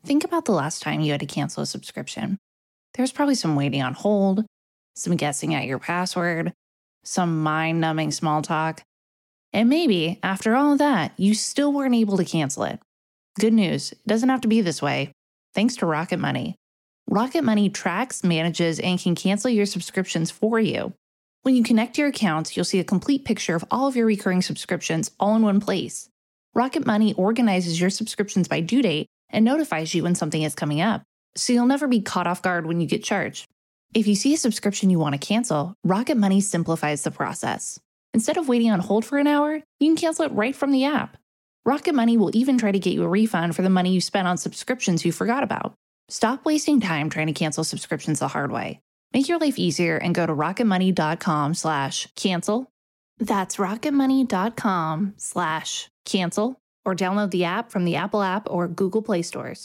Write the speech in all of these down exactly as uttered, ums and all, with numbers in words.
Think about the last time you had to cancel a subscription. There was probably some waiting on hold, some guessing at your password, some mind-numbing small talk. And maybe, after all of that, you still weren't able to cancel it. Good news, it doesn't have to be this way. Thanks to Rocket Money. Rocket Money tracks, manages, and can cancel your subscriptions for you. When you connect your accounts, you'll see a complete picture of all of your recurring subscriptions all in one place. Rocket Money organizes your subscriptions by due date and notifies you when something is coming up, so you'll never be caught off guard when you get charged. If you see a subscription you want to cancel, Rocket Money simplifies the process. Instead of waiting on hold for an hour, you can cancel it right from the app. Rocket Money will even try to get you a refund for the money you spent on subscriptions you forgot about. Stop wasting time trying to cancel subscriptions the hard way. Make your life easier and go to rocketmoney.com slash cancel. That's rocketmoney.com slash cancel, or download the app from the Apple app or Google Play stores.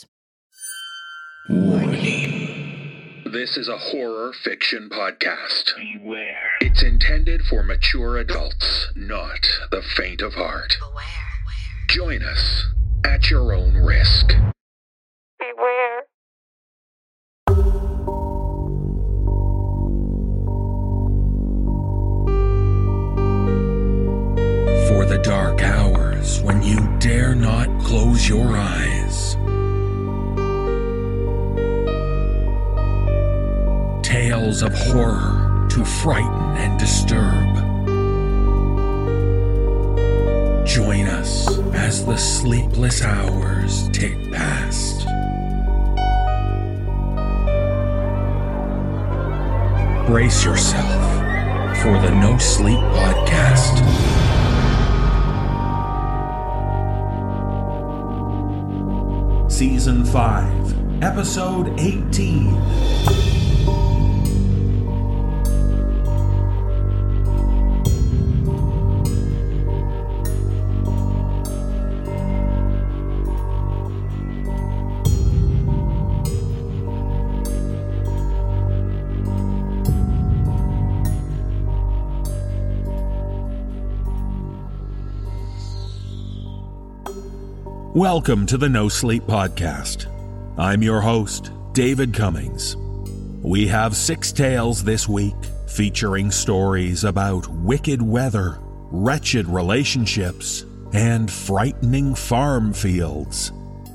Warning. This is a horror fiction podcast. Beware. It's intended for mature adults, not the faint of heart. Beware. Join us at your own risk. Beware. For the dark hours when you dare not close your eyes. Tales of horror to frighten and disturb. Join us as the sleepless hours tick past. Brace yourself for the No Sleep Podcast. Season five, Episode eighteen. Welcome to the No Sleep Podcast. I'm your host, David Cummings. We have six tales this week featuring stories about wicked weather, wretched relationships, and frightening farm fields.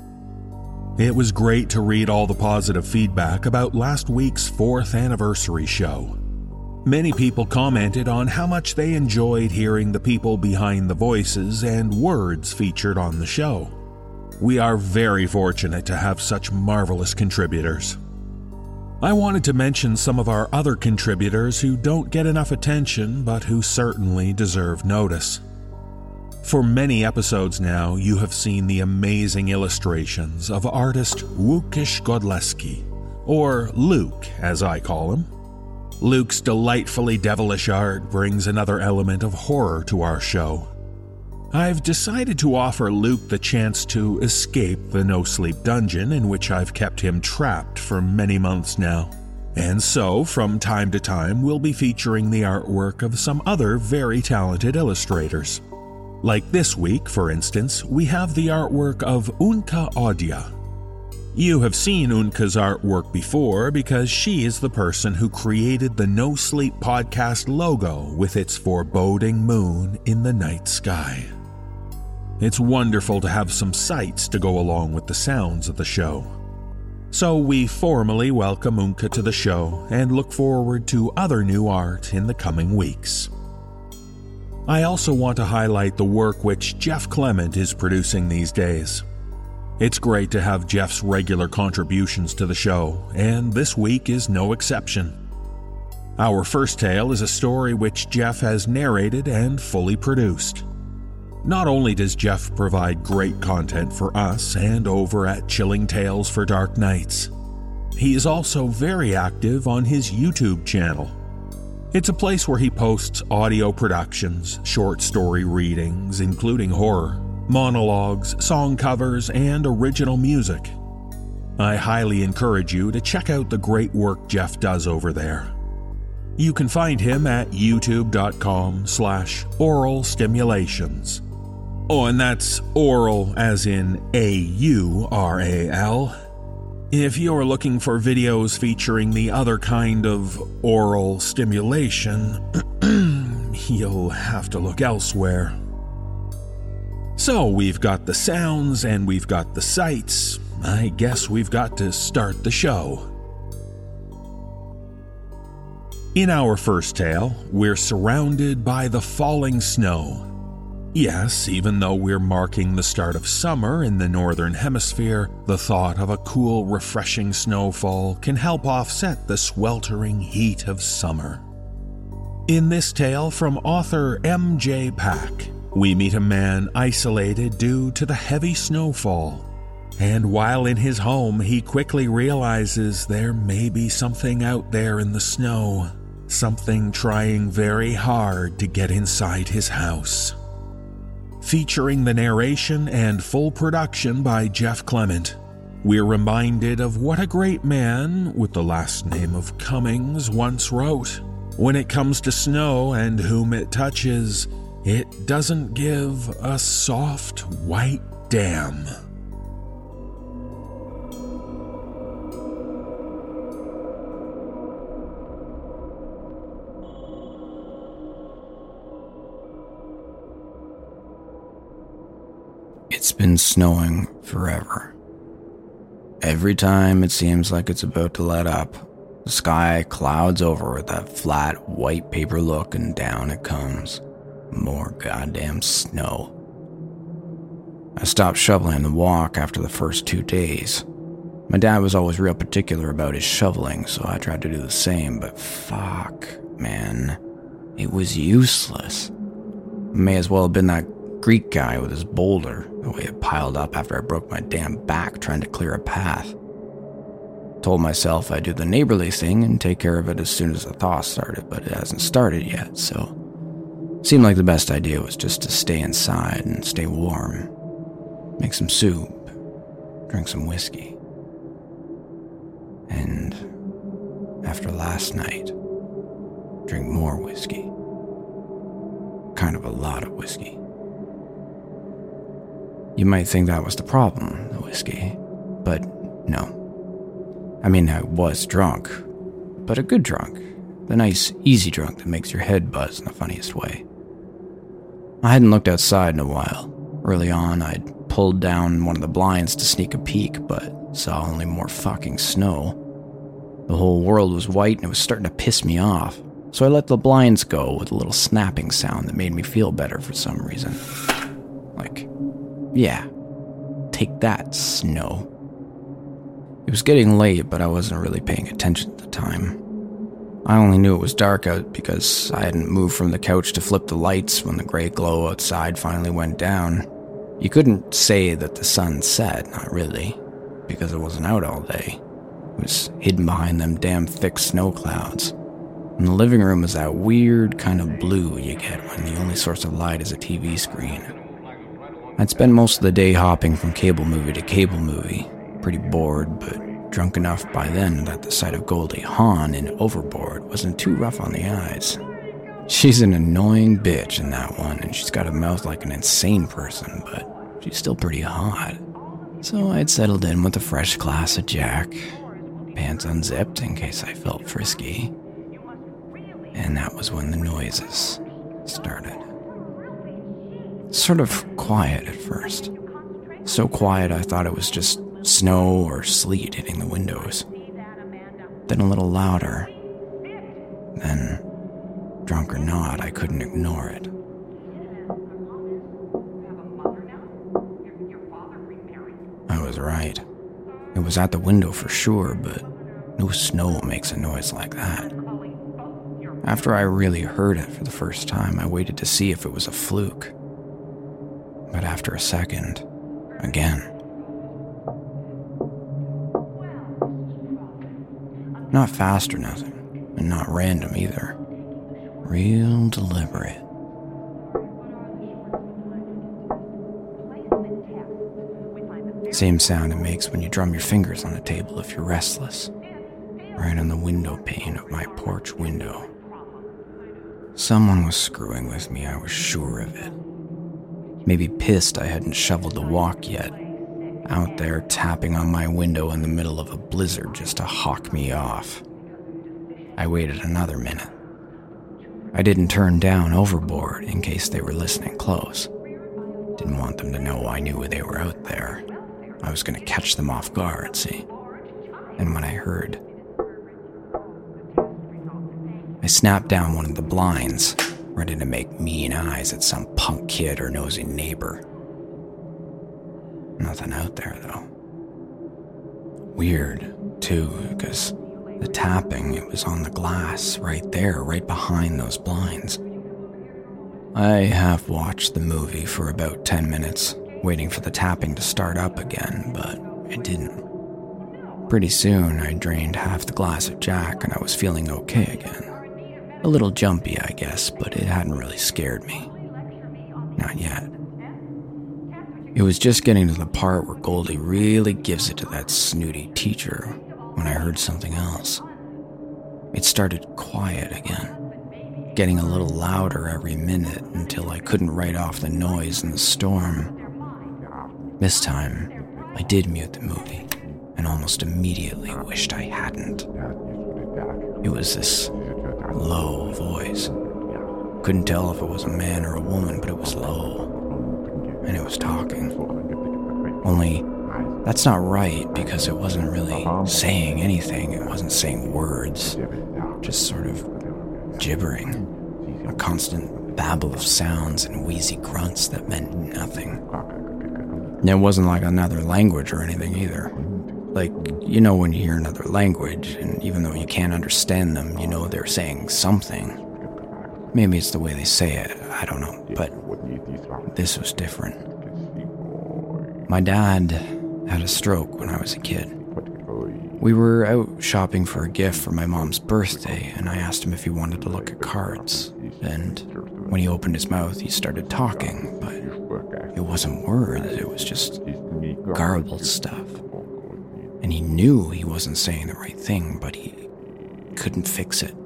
It was great to read all the positive feedback about last week's fourth anniversary show. Many people commented on how much they enjoyed hearing the people behind the voices and words featured on the show. We are very fortunate to have such marvelous contributors. I wanted to mention some of our other contributors who don't get enough attention but who certainly deserve notice. For many episodes now, you have seen the amazing illustrations of artist Łukasz Godleski, or Luke as I call him. Luke's delightfully devilish art brings another element of horror to our show. I've decided to offer Luke the chance to escape the no-sleep dungeon in which I've kept him trapped for many months now. And so, from time to time, we'll be featuring the artwork of some other very talented illustrators. Like this week, for instance, we have the artwork of Unka Odia. You have seen Unka's artwork before because she is the person who created the No Sleep Podcast logo with its foreboding moon in the night sky. It's wonderful to have some sights to go along with the sounds of the show. So we formally welcome Unka to the show and look forward to other new art in the coming weeks. I also want to highlight the work which Jeff Clement is producing these days. It's great to have Jeff's regular contributions to the show, and this week is no exception. Our first tale is a story which Jeff has narrated and fully produced. Not only does Jeff provide great content for us and over at Chilling Tales for Dark Nights, he is also very active on his YouTube channel. It's a place where he posts audio productions, short story readings, including horror, monologues, song covers, and original music. I highly encourage you to check out the great work Jeff does over there. You can find him at youtube.com slash oral stimulations. Oh, and that's oral as in A U R A L, If you're looking for videos featuring the other kind of oral stimulation, you'll have to look elsewhere. So we've got the sounds and we've got the sights. I guess we've got to start the show. In our first tale, we're surrounded by the falling snow. Yes, even though we're marking the start of summer in the northern hemisphere, the thought of a cool, refreshing snowfall can help offset the sweltering heat of summer. In this tale from author M J Pack, we meet a man isolated due to the heavy snowfall. And while in his home, he quickly realizes there may be something out there in the snow, something trying very hard to get inside his house. Featuring the narration and full production by Jeff Clement, we're reminded of what a great man with the last name of Cummings once wrote. When it comes to snow and whom it touches, it doesn't give a soft white damn. It's been snowing forever. Every time it seems like it's about to let up, the sky clouds over with that flat, white paper look, and down it comes. More goddamn snow. I stopped shoveling the walk after the first two days. My dad was always real particular about his shoveling, so I tried to do the same, but fuck, man. It was useless. May as well have been that Greek guy with his boulder, the way it piled up after I broke my damn back trying to clear a path. Told myself I'd do the neighborly thing and take care of it as soon as the thaw started, but it hasn't started yet, so seemed like the best idea was just to stay inside and stay warm. Make some soup, drink some whiskey. And after last night, drink more whiskey. Kind of a lot of whiskey. You might think that was the problem, the whiskey, but no. I mean, I was drunk, but a good drunk. The nice, easy drunk that makes your head buzz in the funniest way. I hadn't looked outside in a while. Early on, I'd pulled down one of the blinds to sneak a peek, but saw only more fucking snow. The whole world was white and it was starting to piss me off, so I let the blinds go with a little snapping sound that made me feel better for some reason. Like, yeah, take that, snow. It was getting late, but I wasn't really paying attention at the time. I only knew it was dark out because I hadn't moved from the couch to flip the lights when the gray glow outside finally went down. You couldn't say that the sun set, not really, because it wasn't out all day. It was hidden behind them damn thick snow clouds. And the living room was that weird kind of blue you get when the only source of light is a T V screen. I'd spend most of the day hopping from cable movie to cable movie, pretty bored, but drunk enough by then that the sight of Goldie Hawn in Overboard wasn't too rough on the eyes. She's an annoying bitch in that one, and she's got a mouth like an insane person, but she's still pretty hot. So I'd settled in with a fresh glass of Jack, pants unzipped in case I felt frisky. And that was when the noises started. Sort of quiet at first. So quiet I thought it was just snow or sleet hitting the windows. Then a little louder. Then, drunk or not, I couldn't ignore it. I was right. It was at the window for sure, but no snow makes a noise like that. After I really heard it for the first time, I waited to see if it was a fluke. But after a second, again. Not fast or nothing, and not random either. Real deliberate. Same sound it makes when you drum your fingers on a table if you're restless. Right on the window pane of my porch window. Someone was screwing with me, I was sure of it. Maybe pissed I hadn't shoveled the walk yet. out there tapping on my window in the middle of a blizzard just to hawk me off. I waited another minute. I didn't turn down overboard in case they were listening close. Didn't want them to know I knew they were out there. I was going to catch them off guard, see? And when I heard, I snapped down one of the blinds, ready to make mean eyes at some punk kid or nosy neighbor. Nothing out there, though. Weird, too, because the tapping, it was on the glass right there, right behind those blinds. I have watched the movie for about ten minutes, waiting for the tapping to start up again, but it didn't. Pretty soon, I drained half the glass of Jack and I was feeling okay again. A little jumpy, I guess, but it hadn't really scared me. Not yet. It was just getting to the part where Goldie really gives it to that snooty teacher when I heard something else. It started quiet again, getting a little louder every minute until I couldn't write off the noise and the storm. This time, I did mute the movie and almost immediately wished I hadn't. It was this low voice. Couldn't tell if it was a man or a woman, but it was low. And it was talking. Only, that's not right because it wasn't really saying anything. It wasn't saying words. Just sort of gibbering. A constant babble of sounds and wheezy grunts that meant nothing. And it wasn't like another language or anything either. Like, you know when you hear another language, and even though you can't understand them, you know they're saying something. Maybe it's the way they say it, I don't know, but this was different. My dad had a stroke when I was a kid. We were out shopping for a gift for my mom's birthday, and I asked him if he wanted to look at cards. And when he opened his mouth, he started talking, but it wasn't words, it was just garbled stuff. And he knew he wasn't saying the right thing, but he couldn't fix it.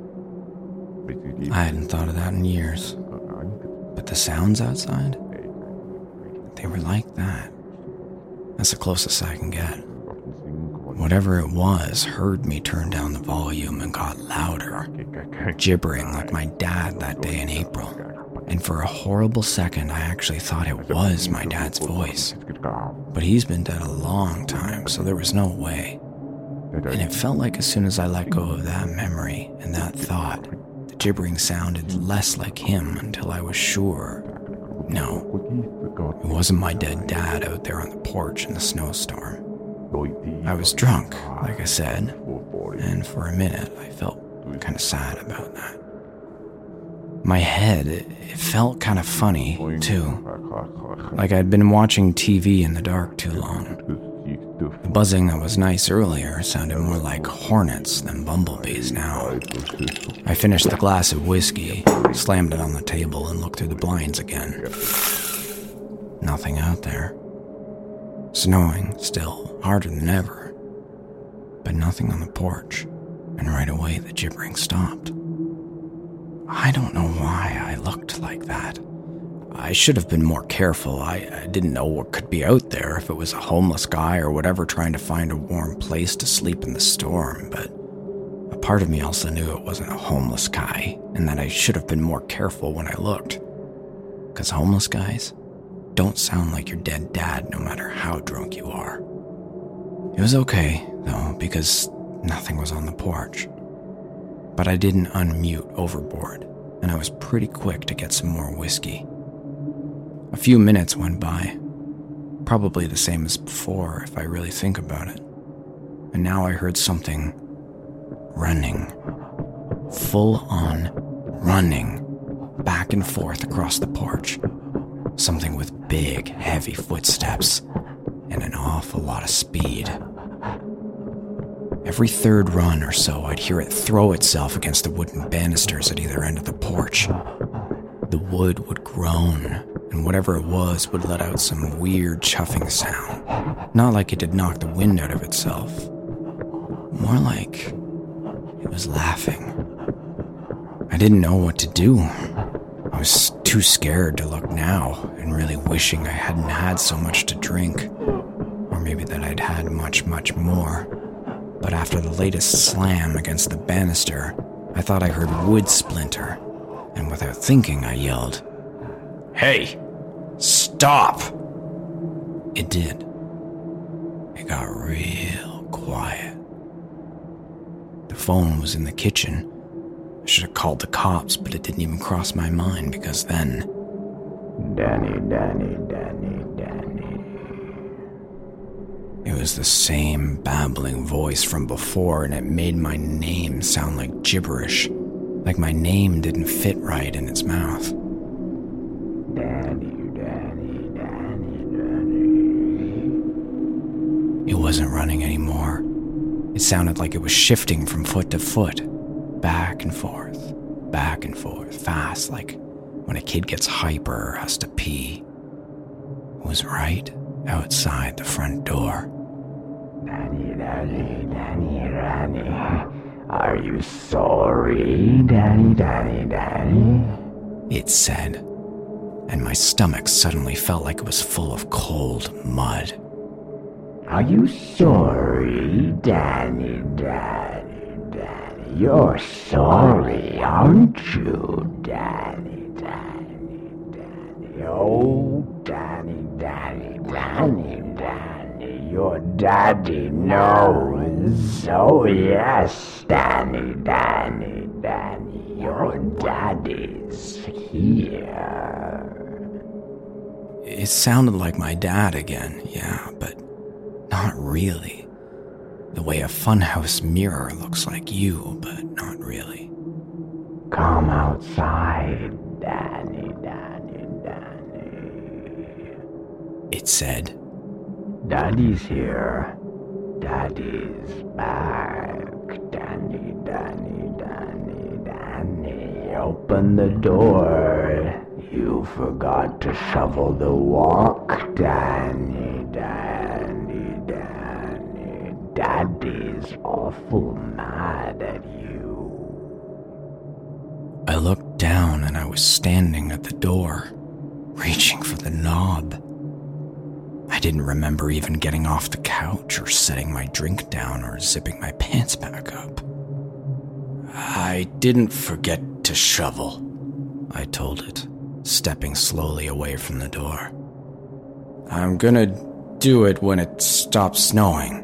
I hadn't thought of that in years. But the sounds outside, they were like that. That's the closest I can get. Whatever it was heard me turn down the volume and got louder, gibbering like my dad that day in April. And for a horrible second, I actually thought it was my dad's voice. But he's been dead a long time, so there was no way. And it felt like as soon as I let go of that memory and that thought, the gibbering sounded less like him until I was sure. No, it wasn't my dead dad out there on the porch in the snowstorm. I was drunk, like I said, and for a minute I felt kind of sad about that. My head, it, it felt kind of funny, too. Like I'd been watching T V in the dark too long. The buzzing that was nice earlier sounded more like hornets than bumblebees now. I finished the glass of whiskey, slammed it on the table, and looked through the blinds again. Nothing out there. Snowing, still, harder than ever. But nothing on the porch, and right away the gibbering stopped. I don't know why I looked like that. I should have been more careful. I, I didn't know what could be out there, if it was a homeless guy or whatever trying to find a warm place to sleep in the storm, but a part of me also knew it wasn't a homeless guy, and that I should have been more careful when I looked. Because homeless guys don't sound like your dead dad no matter how drunk you are. It was okay, though, because nothing was on the porch. But I didn't unmute overboard, and I was pretty quick to get some more whiskey. A few minutes went by, probably the same as before if I really think about it. And now I heard something running, full on running, back and forth across the porch. Something with big, heavy footsteps and an awful lot of speed. Every third run or so, I'd hear it throw itself against the wooden banisters at either end of the porch. The wood would groan, and whatever it was would let out some weird chuffing sound. Not like it had knocked the wind out of itself. More like it was laughing. I didn't know what to do. I was too scared to look now, and really wishing I hadn't had so much to drink. Or maybe that I'd had much, much more. But after the latest slam against the banister, I thought I heard wood splinter, and without thinking I yelled, "Hey! Stop!" It did. It got real quiet. The phone was in the kitchen. I should have called the cops, but it didn't even cross my mind because then... Danny, Danny, Danny, Danny. It was the same babbling voice from before, and it made my name sound like gibberish, like my name didn't fit right in its mouth. Danny, Danny, Danny, Danny. It wasn't running anymore. It sounded like it was shifting from foot to foot, back and forth, back and forth, fast, like when a kid gets hyper or has to pee. It was right outside the front door. Danny, Danny, Danny, Danny. Are you sorry, Danny, Danny, Danny? It said, and my stomach suddenly felt like it was full of cold mud. Are you sorry, Danny, Danny, Danny? You're sorry, aren't you, Danny, Danny, Danny? Oh, Danny, Danny, Danny, Danny, your daddy knows. Oh, yes, Danny, Danny, Danny, your daddy's here. It sounded like my dad again, yeah, but not really. The way a funhouse mirror looks like you, but not really. Come outside, Danny, Danny, Danny. It said, Daddy's here. Daddy's back. Danny, Danny, Danny, Danny. Open the door. You forgot to shovel the walk, Danny, Danny, Danny. Daddy's awful mad at you. I looked down and I was standing at the door, reaching for the knob. I didn't remember even getting off the couch or setting my drink down or zipping my pants back up. I didn't forget to shovel, I told it, stepping slowly away from the door. I'm gonna do it when it stops snowing.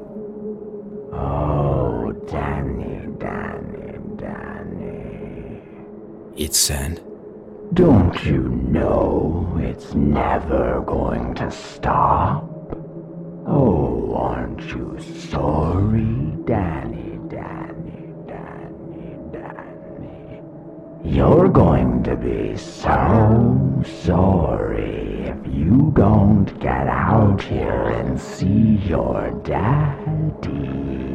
Oh, Danny, Danny, Danny. It said, don't you know it's never going to stop? Oh, aren't you sorry, Danny, Danny, Danny, Danny? You're going to be so sorry if you don't get out here and see your daddy.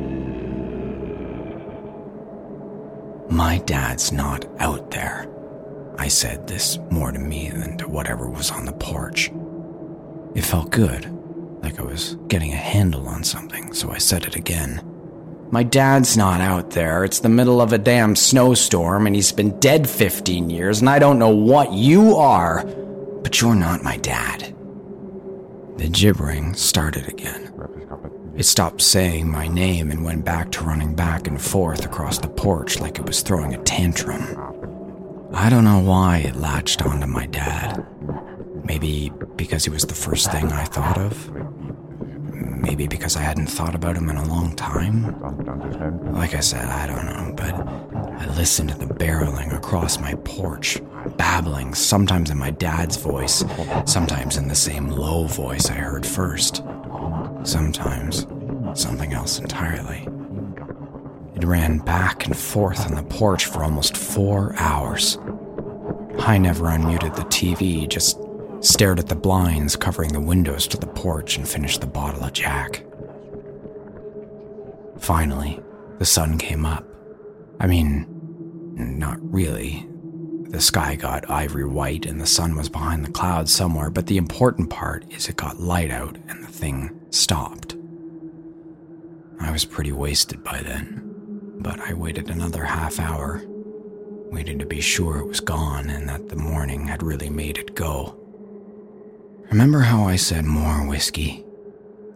My dad's not out there. I said this more to me than to whatever was on the porch. It felt good, like I was getting a handle on something, so I said it again. My dad's not out there. It's the middle of a damn snowstorm, and he's been dead fifteen years, and I don't know what you are, but you're not my dad. The gibbering started again. It stopped saying my name and went back to running back and forth across the porch like it was throwing a tantrum. I don't know why it latched onto my dad. Maybe because he was the first thing I thought of. Maybe because I hadn't thought about him in a long time. Like I said, I don't know, but I listened to the barreling across my porch, babbling, sometimes in my dad's voice, sometimes in the same low voice I heard first. Sometimes something else entirely. It ran back and forth on the porch for almost four hours. I never unmuted the T V, just stared at the blinds covering the windows to the porch and finished the bottle of Jack. Finally, the sun came up. I mean, not really. The sky got ivory white and the sun was behind the clouds somewhere, but the important part is it got light out and the thing stopped. I was pretty wasted by then. But I waited another half hour, waited to be sure it was gone and that the morning had really made it go. Remember how I said more whiskey?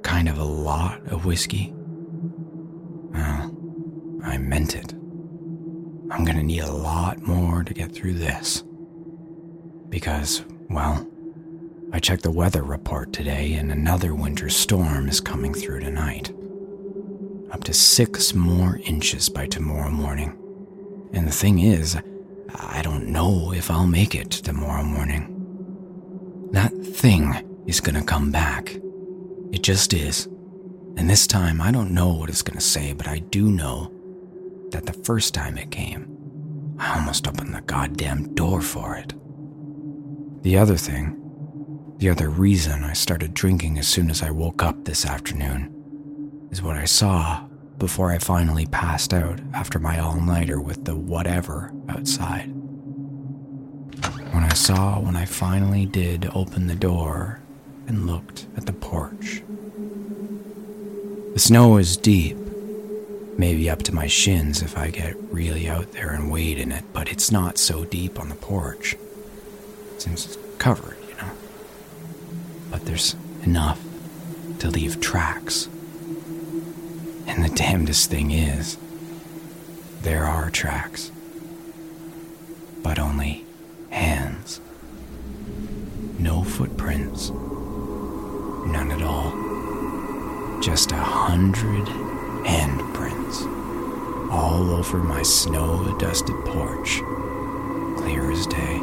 kind of a lot of whiskey? Well, I meant it. I'm gonna need a lot more to get through this. Because, well, I checked the weather report today and another winter storm is coming through tonight. Up to six more inches by tomorrow morning. And the thing is, I don't know if I'll make it tomorrow morning. That thing is gonna come back. It just is. And this time, I don't know what it's gonna say, but I do know that the first time it came, I almost opened the goddamn door for it. The other thing, the other reason I started drinking as soon as I woke up this afternoon, is what I saw before I finally passed out after my all-nighter with the whatever outside. When I saw when I finally did open the door and looked at the porch. The snow is deep, maybe up to my shins if I get really out there and wade in it, but it's not so deep on the porch, since it's covered, you know. But there's enough to leave tracks. And the damnedest thing is, there are tracks, but only hands. No footprints, none at all. Just a hundred handprints all over my snow-dusted porch, clear as day.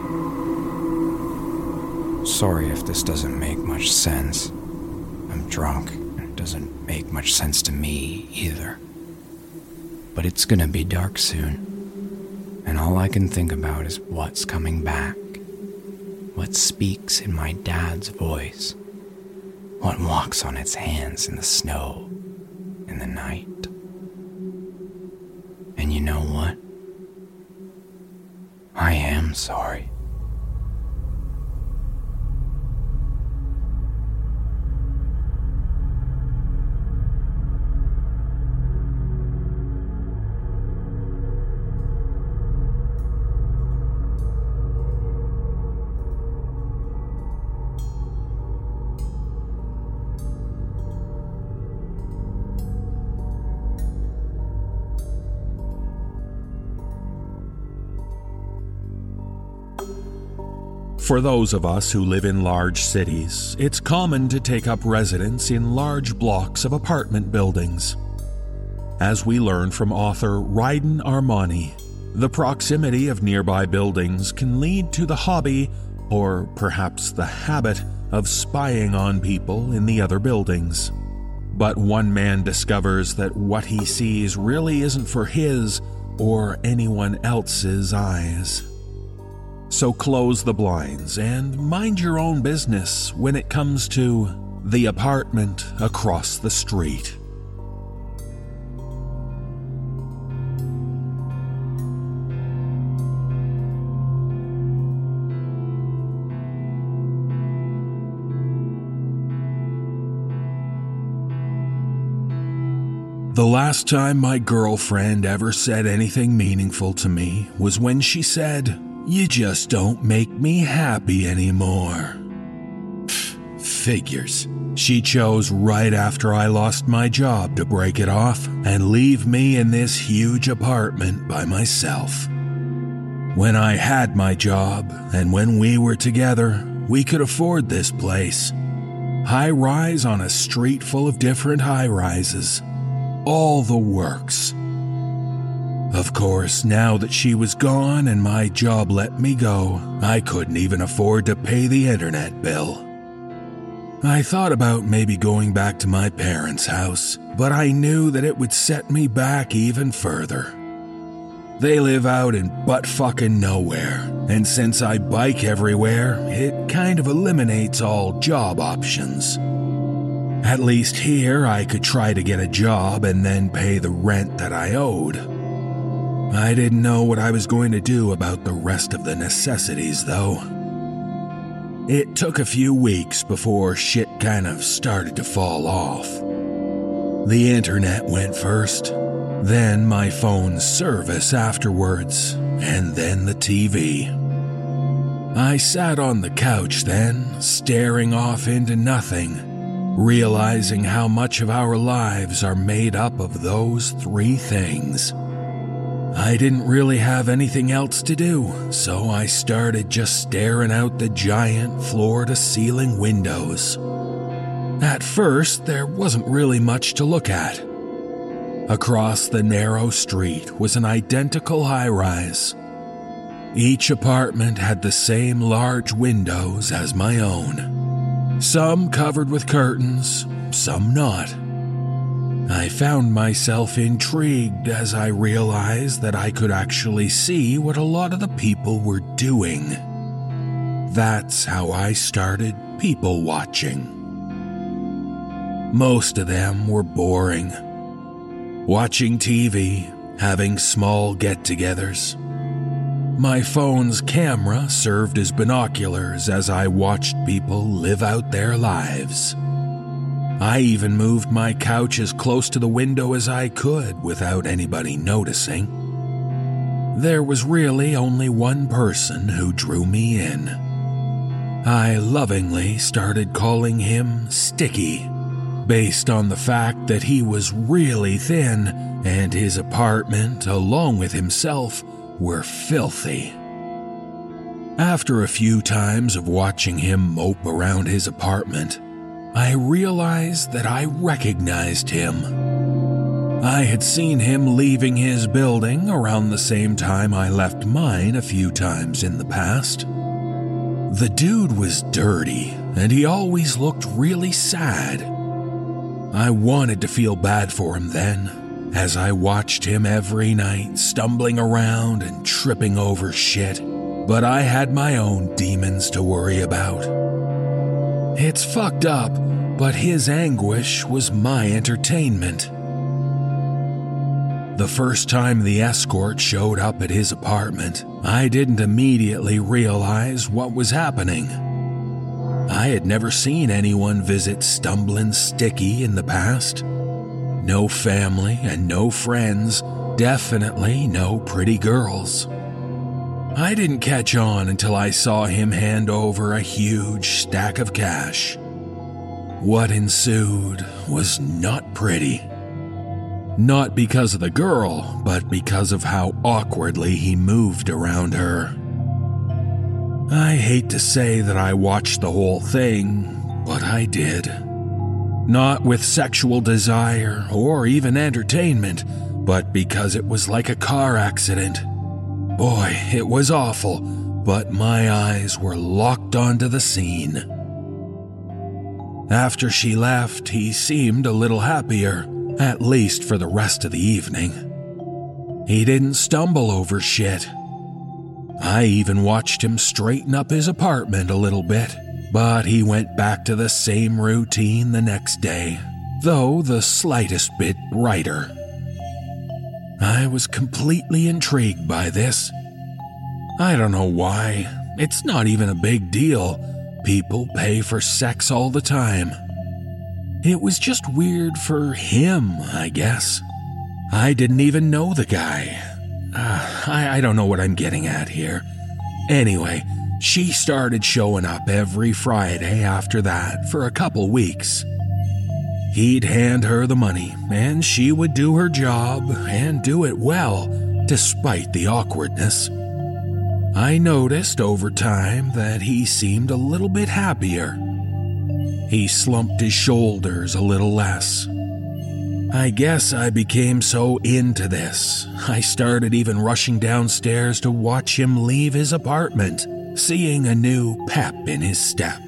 Sorry if this doesn't make much sense. I'm drunk. It doesn't make much sense to me either. But it's gonna be dark soon, and all I can think about is what's coming back, what speaks in my dad's voice, what walks on its hands in the snow in the night. And you know what? I am sorry. For those of us who live in large cities, it's common to take up residence in large blocks of apartment buildings. As we learn from author Ryden Armani, the proximity of nearby buildings can lead to the hobby, or perhaps the habit, of spying on people in the other buildings. But one man discovers that what he sees really isn't for his or anyone else's eyes. So close the blinds and mind your own business when it comes to the apartment across the street. The last time my girlfriend ever said anything meaningful to me was when she said, "You just don't make me happy anymore." Figures. She chose right after I lost my job to break it off and leave me in this huge apartment by myself. When I had my job and when we were together, we could afford this place. High rise on a street full of different high rises. All the works. Of course, now that she was gone and my job let me go, I couldn't even afford to pay the internet bill. I thought about maybe going back to my parents' house, but I knew that it would set me back even further. They live out in butt-fucking nowhere, and since I bike everywhere, it kind of eliminates all job options. At least here, I could try to get a job and then pay the rent that I owed. I didn't know what I was going to do about the rest of the necessities, though. It took a few weeks before shit kind of started to fall off. The internet went first, then my phone's service afterwards, and then the T V. I sat on the couch then, staring off into nothing, realizing how much of our lives are made up of those three things. I didn't really have anything else to do, so I started just staring out the giant floor-to-ceiling windows. At first, there wasn't really much to look at. Across the narrow street was an identical high-rise. Each apartment had the same large windows as my own. Some covered with curtains, some not. I found myself intrigued as I realized that I could actually see what a lot of the people were doing. That's how I started people watching. Most of them were boring. Watching T V, having small get-togethers. My phone's camera served as binoculars as I watched people live out their lives. I even moved my couch as close to the window as I could without anybody noticing. There was really only one person who drew me in. I lovingly started calling him Sticky, based on the fact that he was really thin and his apartment, along with himself, were filthy. After a few times of watching him mope around his apartment, I realized that I recognized him. I had seen him leaving his building around the same time I left mine a few times in the past. The dude was dirty, and he always looked really sad. I wanted to feel bad for him then, as I watched him every night stumbling around and tripping over shit, but I had my own demons to worry about. It's fucked up, but his anguish was my entertainment. The first time the escort showed up at his apartment, I didn't immediately realize what was happening. I had never seen anyone visit Stumbling Sticky in the past. No family and no friends, definitely no pretty girls. I didn't catch on until I saw him hand over a huge stack of cash. What ensued was not pretty. Not because of the girl, but because of how awkwardly he moved around her. I hate to say that I watched the whole thing, but I did. Not with sexual desire or even entertainment, but because it was like a car accident. Boy, it was awful, but my eyes were locked onto the scene. After she left, he seemed a little happier, at least for the rest of the evening. He didn't stumble over shit. I even watched him straighten up his apartment a little bit, but he went back to the same routine the next day, though the slightest bit brighter. I was completely intrigued by this. I don't know why. It's not even a big deal. People pay for sex all the time. It was just weird for him, I guess. I didn't even know the guy. Uh, I, I don't know what I'm getting at here. Anyway, she started showing up every Friday after that for a couple weeks. He'd hand her the money, and she would do her job and do it well, despite the awkwardness. I noticed over time that he seemed a little bit happier. He slumped his shoulders a little less. I guess I became so into this, I started even rushing downstairs to watch him leave his apartment, seeing a new pep in his step.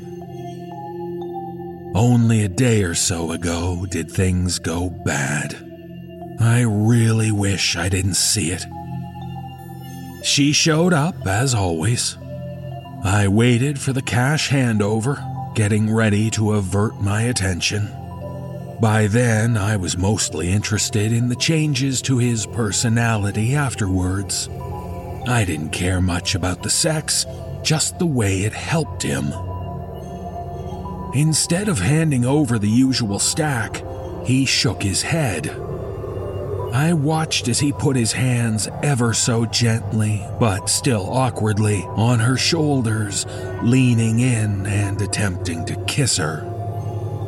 Only a day or so ago did things go bad. I really wish I didn't see it. She showed up, as always. I waited for the cash handover, getting ready to avert my attention. By then, I was mostly interested in the changes to his personality afterwards. I didn't care much about the sex, just the way it helped him. Instead of handing over the usual stack, he shook his head. I watched as he put his hands ever so gently, but still awkwardly, on her shoulders, leaning in and attempting to kiss her.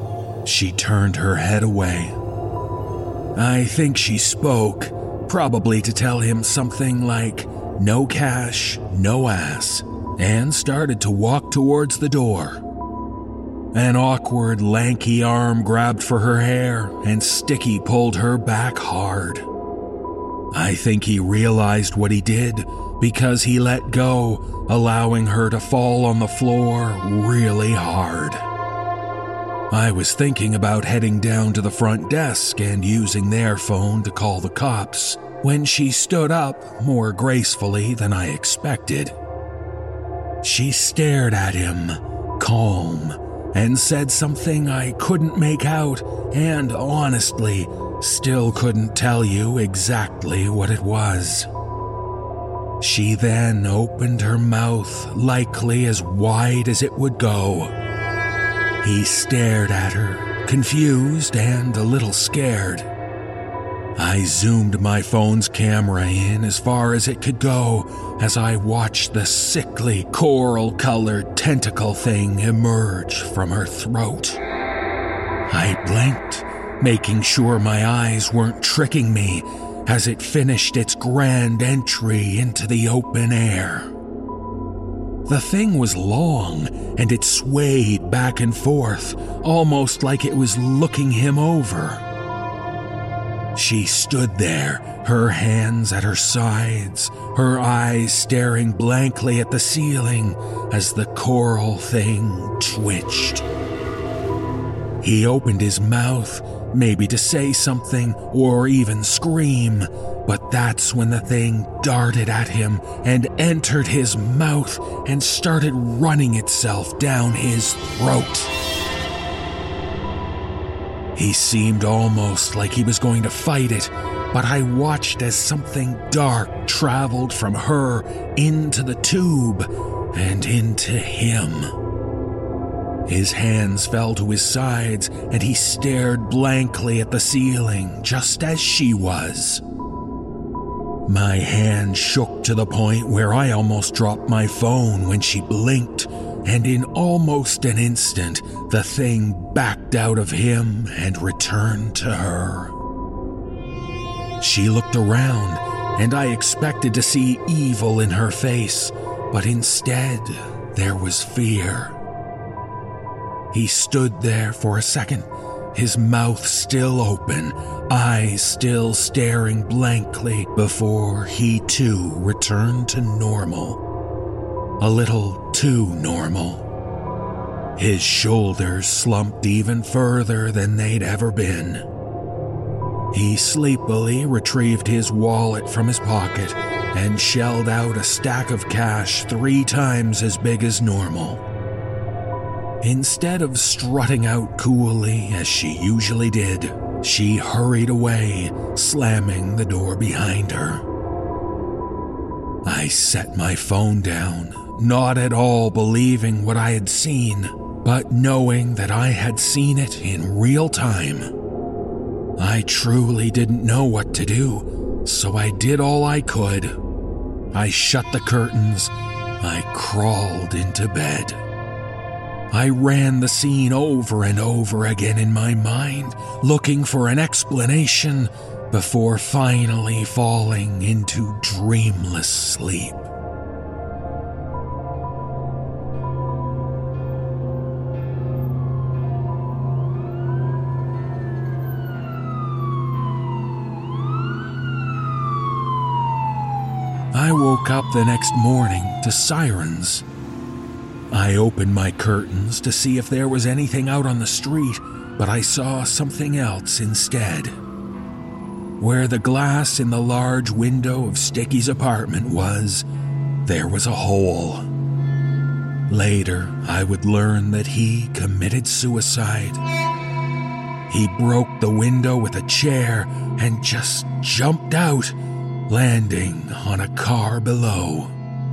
she turned her head away. I think she spoke, probably to tell him something like, "No cash, no ass," and started to walk towards the door. An awkward, lanky arm grabbed for her hair, and Sticky pulled her back hard. I think he realized what he did because he let go, allowing her to fall on the floor really hard. I was thinking about heading down to the front desk and using their phone to call the cops when she stood up more gracefully than I expected. She stared at him, calm, and said something I couldn't make out and honestly still couldn't tell you exactly what it was. She then opened her mouth likely as wide as it would go. He stared at her, confused and a little scared. I zoomed my phone's camera in as far as it could go as I watched the sickly, coral-colored tentacle thing emerge from her throat. I blinked, making sure my eyes weren't tricking me as it finished its grand entry into the open air. The thing was long, and it swayed back and forth, almost like it was looking him over. She stood there, her hands at her sides, her eyes staring blankly at the ceiling as the coral thing twitched. He opened his mouth, maybe to say something or even scream, but that's when the thing darted at him and entered his mouth and started running itself down his throat. He seemed almost like he was going to fight it, but I watched as something dark traveled from her into the tube and into him. His hands fell to his sides and he stared blankly at the ceiling just as she was. My hand shook to the point where I almost dropped my phone when she blinked, and in almost an instant, the thing backed out of him and returned to her. She looked around, and I expected to see evil in her face, but instead, there was fear. He stood there for a second, his mouth still open, eyes still staring blankly before he too returned to normal. A little too normal. His shoulders slumped even further than they'd ever been. He sleepily retrieved his wallet from his pocket and shelled out a stack of cash three times as big as normal. Instead of strutting out coolly as she usually did, she hurried away, slamming the door behind her. I set my phone down, not at all believing what I had seen, but knowing that I had seen it in real time. I truly didn't know what to do, so I did all I could. I shut the curtains. I crawled into bed. I ran the scene over and over again in my mind, looking for an explanation before finally falling into dreamless sleep. I woke up the next morning to sirens. I opened my curtains to see if there was anything out on the street, but I saw something else instead. Where the glass in the large window of Sticky's apartment was, there was a hole. Later, I would learn that he committed suicide. He broke the window with a chair and just jumped out, landing on a car below.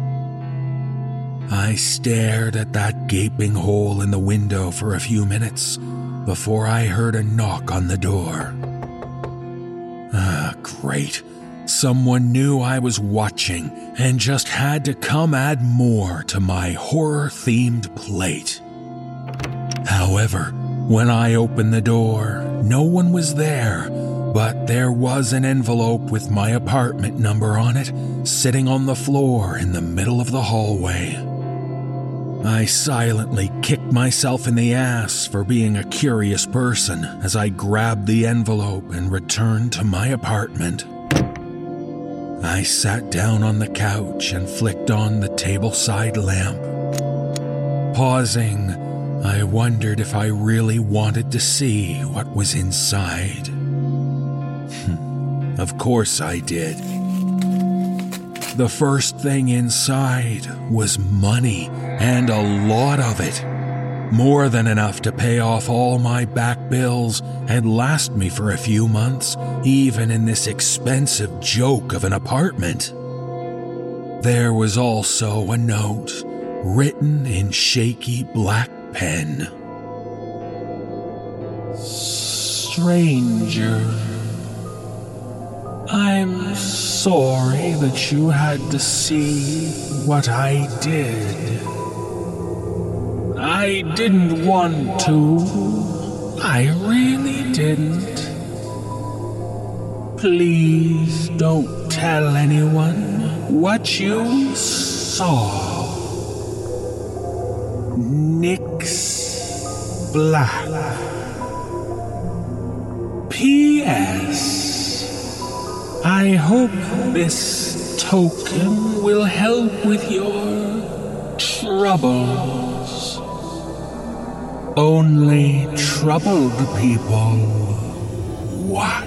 I stared at that gaping hole in the window for a few minutes before I heard a knock on the door. Ah, great. Someone knew I was watching and just had to come add more to my horror-themed plate. However, When I opened the door, no one was there, but there was an envelope with my apartment number on it, sitting on the floor in the middle of the hallway. I silently kicked myself in the ass for being a curious person as I grabbed the envelope and returned to my apartment. I sat down on the couch and flicked on the tableside lamp. Pausing, I wondered if I really wanted to see what was inside. Of course I did. The first thing inside was money, and a lot of it. More than enough to pay off all my back bills and last me for a few months, even in this expensive joke of an apartment. There was also a note, written in shaky black pen. Stranger, I'm sorry that you had to see what I did. I didn't want to. I really didn't. Please don't tell anyone what you saw. Nix Black. P S I hope this token will help with your troubles. Only troubled people watch.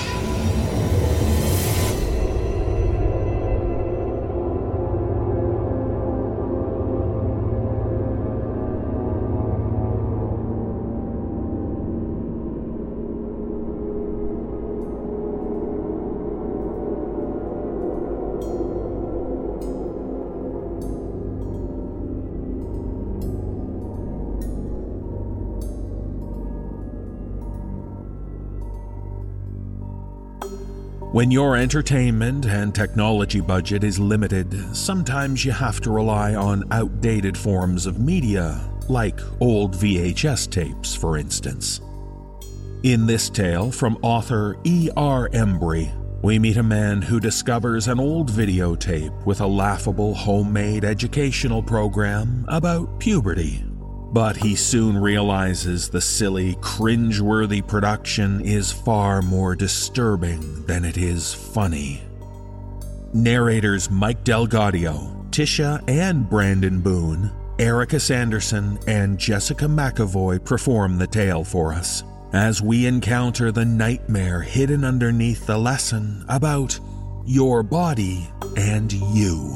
When your entertainment and technology budget is limited, sometimes you have to rely on outdated forms of media, like old V H S tapes, for instance. In this tale from author E R Embry, we meet a man who discovers an old videotape with a laughable homemade educational program about puberty. But he soon realizes the silly, cringe-worthy production is far more disturbing than it is funny. Narrators Mike Delgadio, Tisha and Brandon Boone, Erica Sanderson, and Jessica McAvoy perform the tale for us, as we encounter the nightmare hidden underneath the lesson about your body and you.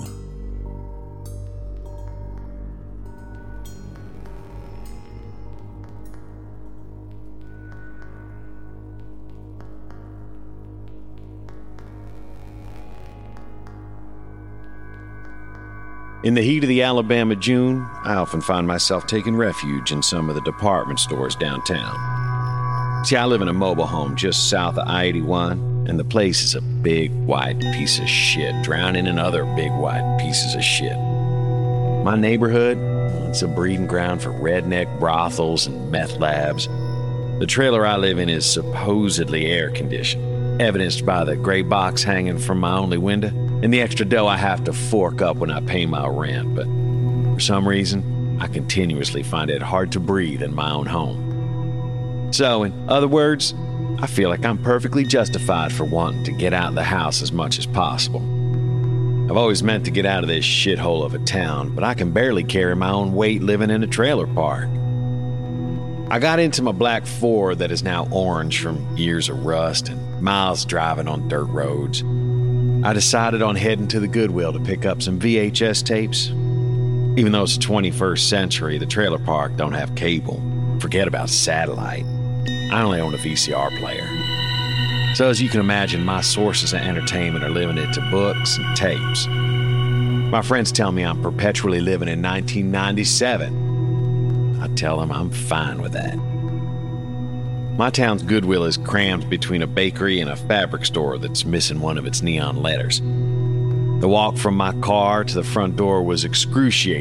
In the heat of the Alabama June, I often find myself taking refuge in some of the department stores downtown. See, I live in a mobile home just south of I eighty-one, and the place is a big white piece of shit, drowning in other big white pieces of shit. My neighborhood, it's a breeding ground for redneck brothels and meth labs. The trailer I live in is supposedly air-conditioned, evidenced by the gray box hanging from my only window, and the extra dough I have to fork up when I pay my rent, but for some reason, I continuously find it hard to breathe in my own home. So, in other words, I feel like I'm perfectly justified for wanting to get out of the house as much as possible. I've always meant to get out of this shithole of a town, but I can barely carry my own weight living in a trailer park. I got into my black Ford that is now orange from years of rust and miles driving on dirt roads. I decided on heading to the Goodwill to pick up some V H S tapes. Even though it's the twenty-first century, the trailer park don't have cable. Forget about satellite. I only own a V C R player. So as you can imagine, my sources of entertainment are limited to books and tapes. My friends tell me I'm perpetually living in nineteen ninety-seven. I tell them I'm fine with that. My town's Goodwill is crammed between a bakery and a fabric store that's missing one of its neon letters. The walk from my car to the front door was excruciating,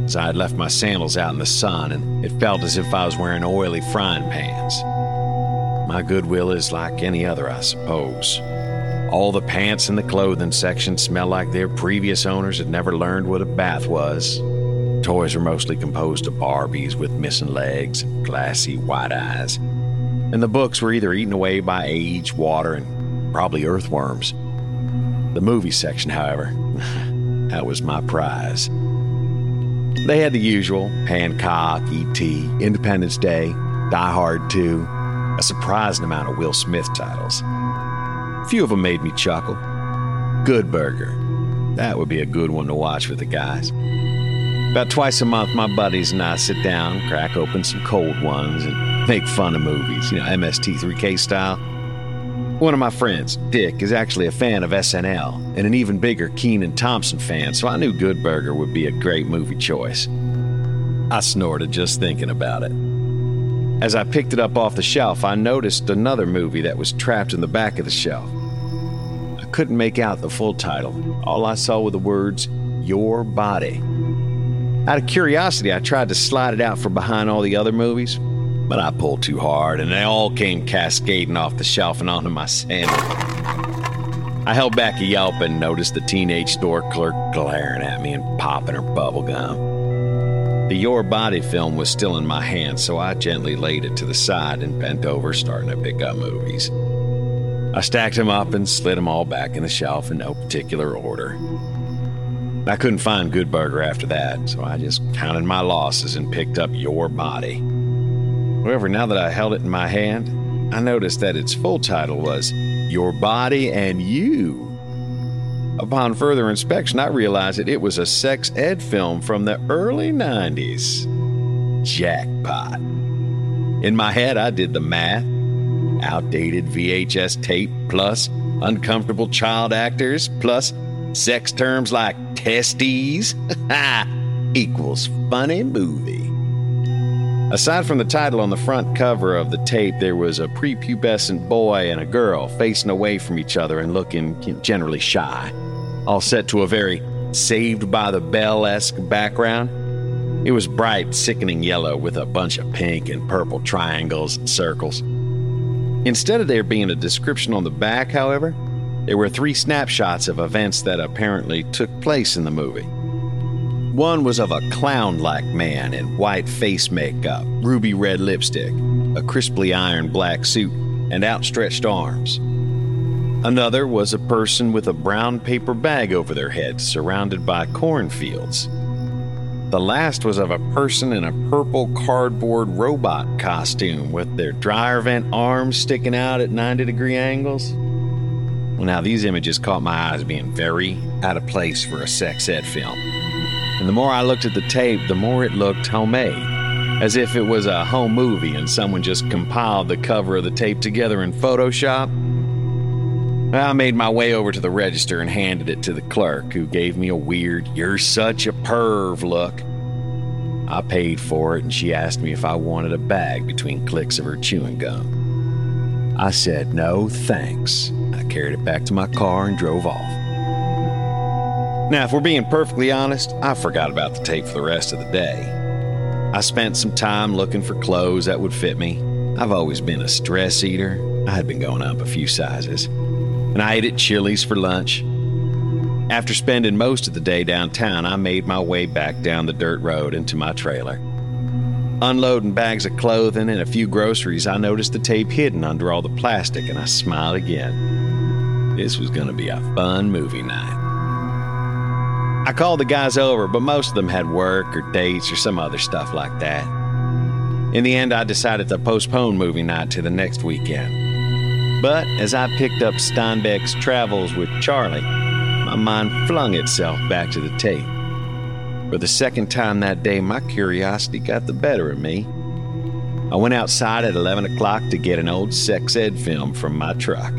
as I had left my sandals out in the sun, and it felt as if I was wearing oily frying pans. My Goodwill is like any other, I suppose. All the pants in the clothing section smell like their previous owners had never learned what a bath was. Toys are mostly composed of Barbies with missing legs and glassy white eyes. And the books were either eaten away by age, water, and probably earthworms. The movie section, however, that was my prize. They had the usual: Hancock, E T, Independence Day, Die Hard two, a surprising amount of Will Smith titles. A few of them made me chuckle. Good Burger. That would be a good one to watch with the guys. About twice a month, my buddies and I sit down, crack open some cold ones, and make fun of movies, you know, M S T three K style. One of my friends, Dick, is actually a fan of S N L and an even bigger Kenan Thompson fan, so I knew Good Burger would be a great movie choice. I snorted just thinking about it. As I picked it up off the shelf, I noticed another movie that was trapped in the back of the shelf. I couldn't make out the full title. All I saw were the words, Your Body. Out of curiosity, I tried to slide it out from behind all the other movies, but I pulled too hard, and they all came cascading off the shelf and onto my sandal. I held back a yelp and noticed the teenage store clerk glaring at me and popping her bubble gum. The Your Body film was still in my hand, so I gently laid it to the side and bent over, starting to pick up movies. I stacked them up and slid them all back in the shelf in no particular order. I couldn't find Good Burger after that, so I just counted my losses and picked up Your Body. However, now that I held it in my hand, I noticed that its full title was Your Body and You. Upon further inspection, I realized that it was a sex ed film from the early nineties. Jackpot. In my head, I did the math. Outdated V H S tape plus uncomfortable child actors plus sex terms like testes equals funny movie. Aside from the title on the front cover of the tape, there was a prepubescent boy and a girl facing away from each other and looking generally shy, all set to a very Saved by the Bell-esque background. It was bright, sickening yellow with a bunch of pink and purple triangles and circles. Instead of there being a description on the back, however, there were three snapshots of events that apparently took place in the movie. One was of a clown-like man in white face makeup, ruby red lipstick, a crisply ironed black suit, and outstretched arms. Another was a person with a brown paper bag over their head, surrounded by cornfields. The last was of a person in a purple cardboard robot costume with their dryer vent arms sticking out at ninety degree angles. Well, now these images caught my eyes being very out of place for a sex ed film. And the more I looked at the tape, the more it looked homemade, as if it was a home movie and someone just compiled the cover of the tape together in Photoshop. I made my way over to the register and handed it to the clerk, who gave me a weird, "You're such a perv" look. I paid for it, and she asked me if I wanted a bag between clicks of her chewing gum. I said, "No, thanks." I carried it back to my car and drove off. Now, if we're being perfectly honest, I forgot about the tape for the rest of the day. I spent some time looking for clothes that would fit me. I've always been a stress eater. I had been going up a few sizes. And I ate at Chili's for lunch. After spending most of the day downtown, I made my way back down the dirt road into my trailer. Unloading bags of clothing and a few groceries, I noticed the tape hidden under all the plastic, and I smiled again. This was going to be a fun movie night. I called the guys over, but most of them had work or dates or some other stuff like that. In the end, I decided to postpone movie night to the next weekend. But as I picked up Steinbeck's Travels with Charlie, my mind flung itself back to the tape. For the second time that day, my curiosity got the better of me. I went outside at eleven o'clock to get an old sex ed film from my truck.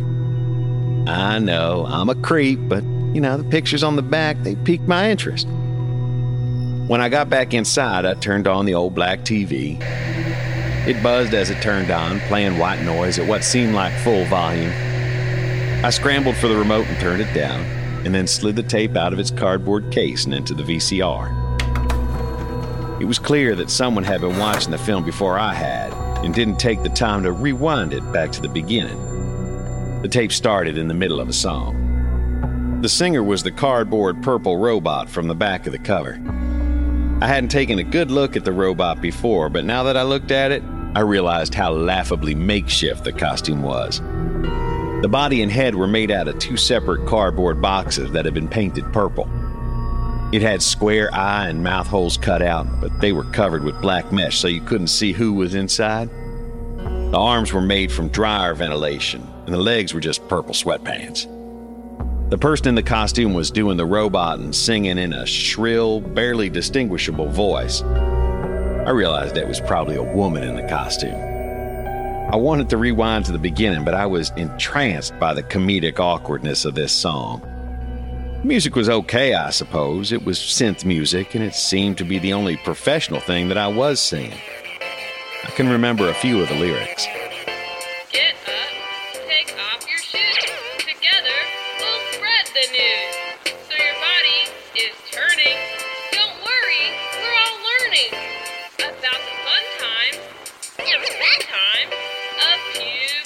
I know, I'm a creep, but, you know, the pictures on the back, they piqued my interest. When I got back inside, I turned on the old black T V. It buzzed as it turned on, playing white noise at what seemed like full volume. I scrambled for the remote and turned it down, and then slid the tape out of its cardboard case and into the V C R. It was clear that someone had been watching the film before I had and didn't take the time to rewind it back to the beginning. The tape started in the middle of a song. The singer was the cardboard purple robot from the back of the cover. I hadn't taken a good look at the robot before, but now that I looked at it, I realized how laughably makeshift the costume was. The body and head were made out of two separate cardboard boxes that had been painted purple. It had square eye and mouth holes cut out, but they were covered with black mesh so you couldn't see who was inside. The arms were made from dryer ventilation, and the legs were just purple sweatpants. The person in the costume was doing the robot and singing in a shrill, barely distinguishable voice. I realized it was probably a woman in the costume. I wanted to rewind to the beginning, but I was entranced by the comedic awkwardness of this song. The music was okay, I suppose. It was synth music, and it seemed to be the only professional thing that I was singing. I can remember a few of the lyrics. Get up, take off your shoes. Together, we'll spread the news. So your body is turning. Don't worry, we're all learning about the fun times, the bad times of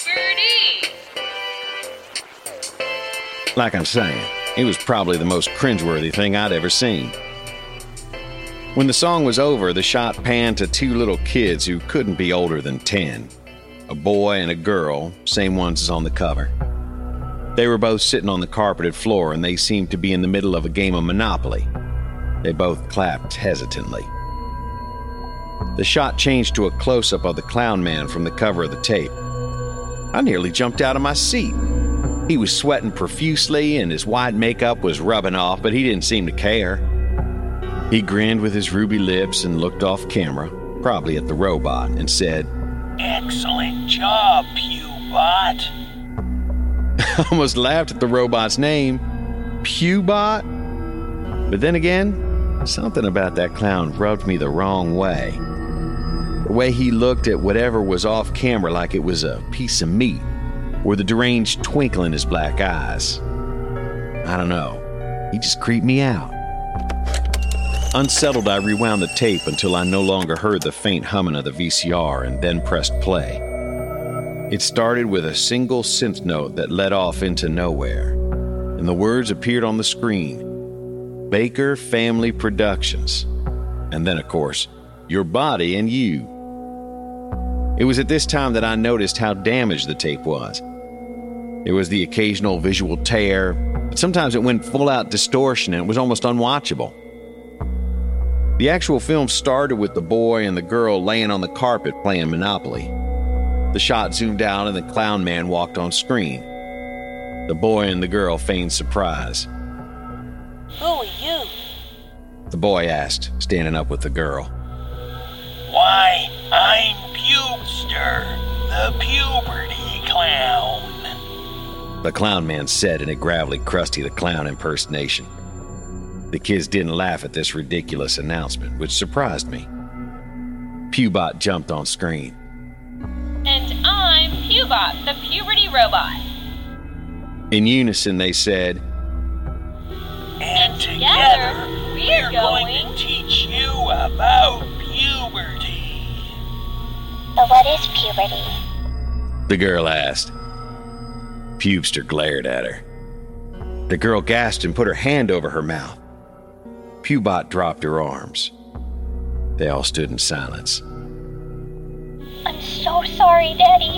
puberty. Like I'm saying, it was probably the most cringeworthy thing I'd ever seen. When the song was over, the shot panned to two little kids who couldn't be older than ten. A boy and a girl, same ones as on the cover. They were both sitting on the carpeted floor, and they seemed to be in the middle of a game of Monopoly. They both clapped hesitantly. The shot changed to a close-up of the clown man from the cover of the tape. I nearly jumped out of my seat. He was sweating profusely, and his white makeup was rubbing off, but he didn't seem to care. He grinned with his ruby lips and looked off camera, probably at the robot, and said, "Excellent job, Pewbot." I almost laughed at the robot's name, Pewbot. But then again, something about that clown rubbed me the wrong way. The way he looked at whatever was off camera like it was a piece of meat, or the deranged twinkle in his black eyes. I don't know. He just creeped me out. Unsettled, I rewound the tape until I no longer heard the faint humming of the V C R and then pressed play. It started with a single synth note that led off into nowhere, and the words appeared on the screen. Baker Family Productions. And then, of course, Your Body and You. It was at this time that I noticed how damaged the tape was. There was the occasional visual tear, but sometimes it went full-out distortion and it was almost unwatchable. The actual film started with the boy and the girl laying on the carpet playing Monopoly. The shot zoomed out and the clown man walked on screen. The boy and the girl feigned surprise. Who are you? The boy asked, standing up with the girl. Why, I'm Pubester, the puberty clown. The clown man said in a gravelly Krusty the Clown impersonation. The kids didn't laugh at this ridiculous announcement, which surprised me. Pewbot jumped on screen. And I'm Pewbot, the puberty robot. In unison, they said, And together, together, we're we're going going to teach you about puberty. So what is puberty? the girl asked. Pubester glared at her. The girl gasped and put her hand over her mouth. Pewbot dropped her arms. They all stood in silence. I'm so sorry, Daddy.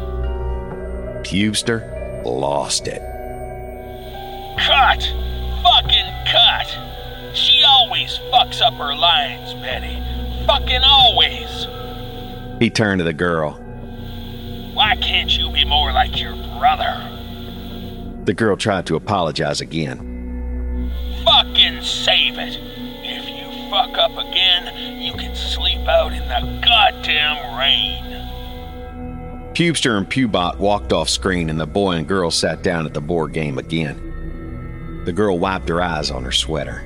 Pubester lost it. Cut! Fucking cut! She always fucks up her lines, Betty. Fucking always! He turned to the girl. Why can't you be more like your brother? The girl tried to apologize again. Fucking save it! If you fuck up again, you can sleep out in the goddamn rain. Pubester and Pewbot walked off screen and the boy and girl sat down at the board game again. The girl wiped her eyes on her sweater.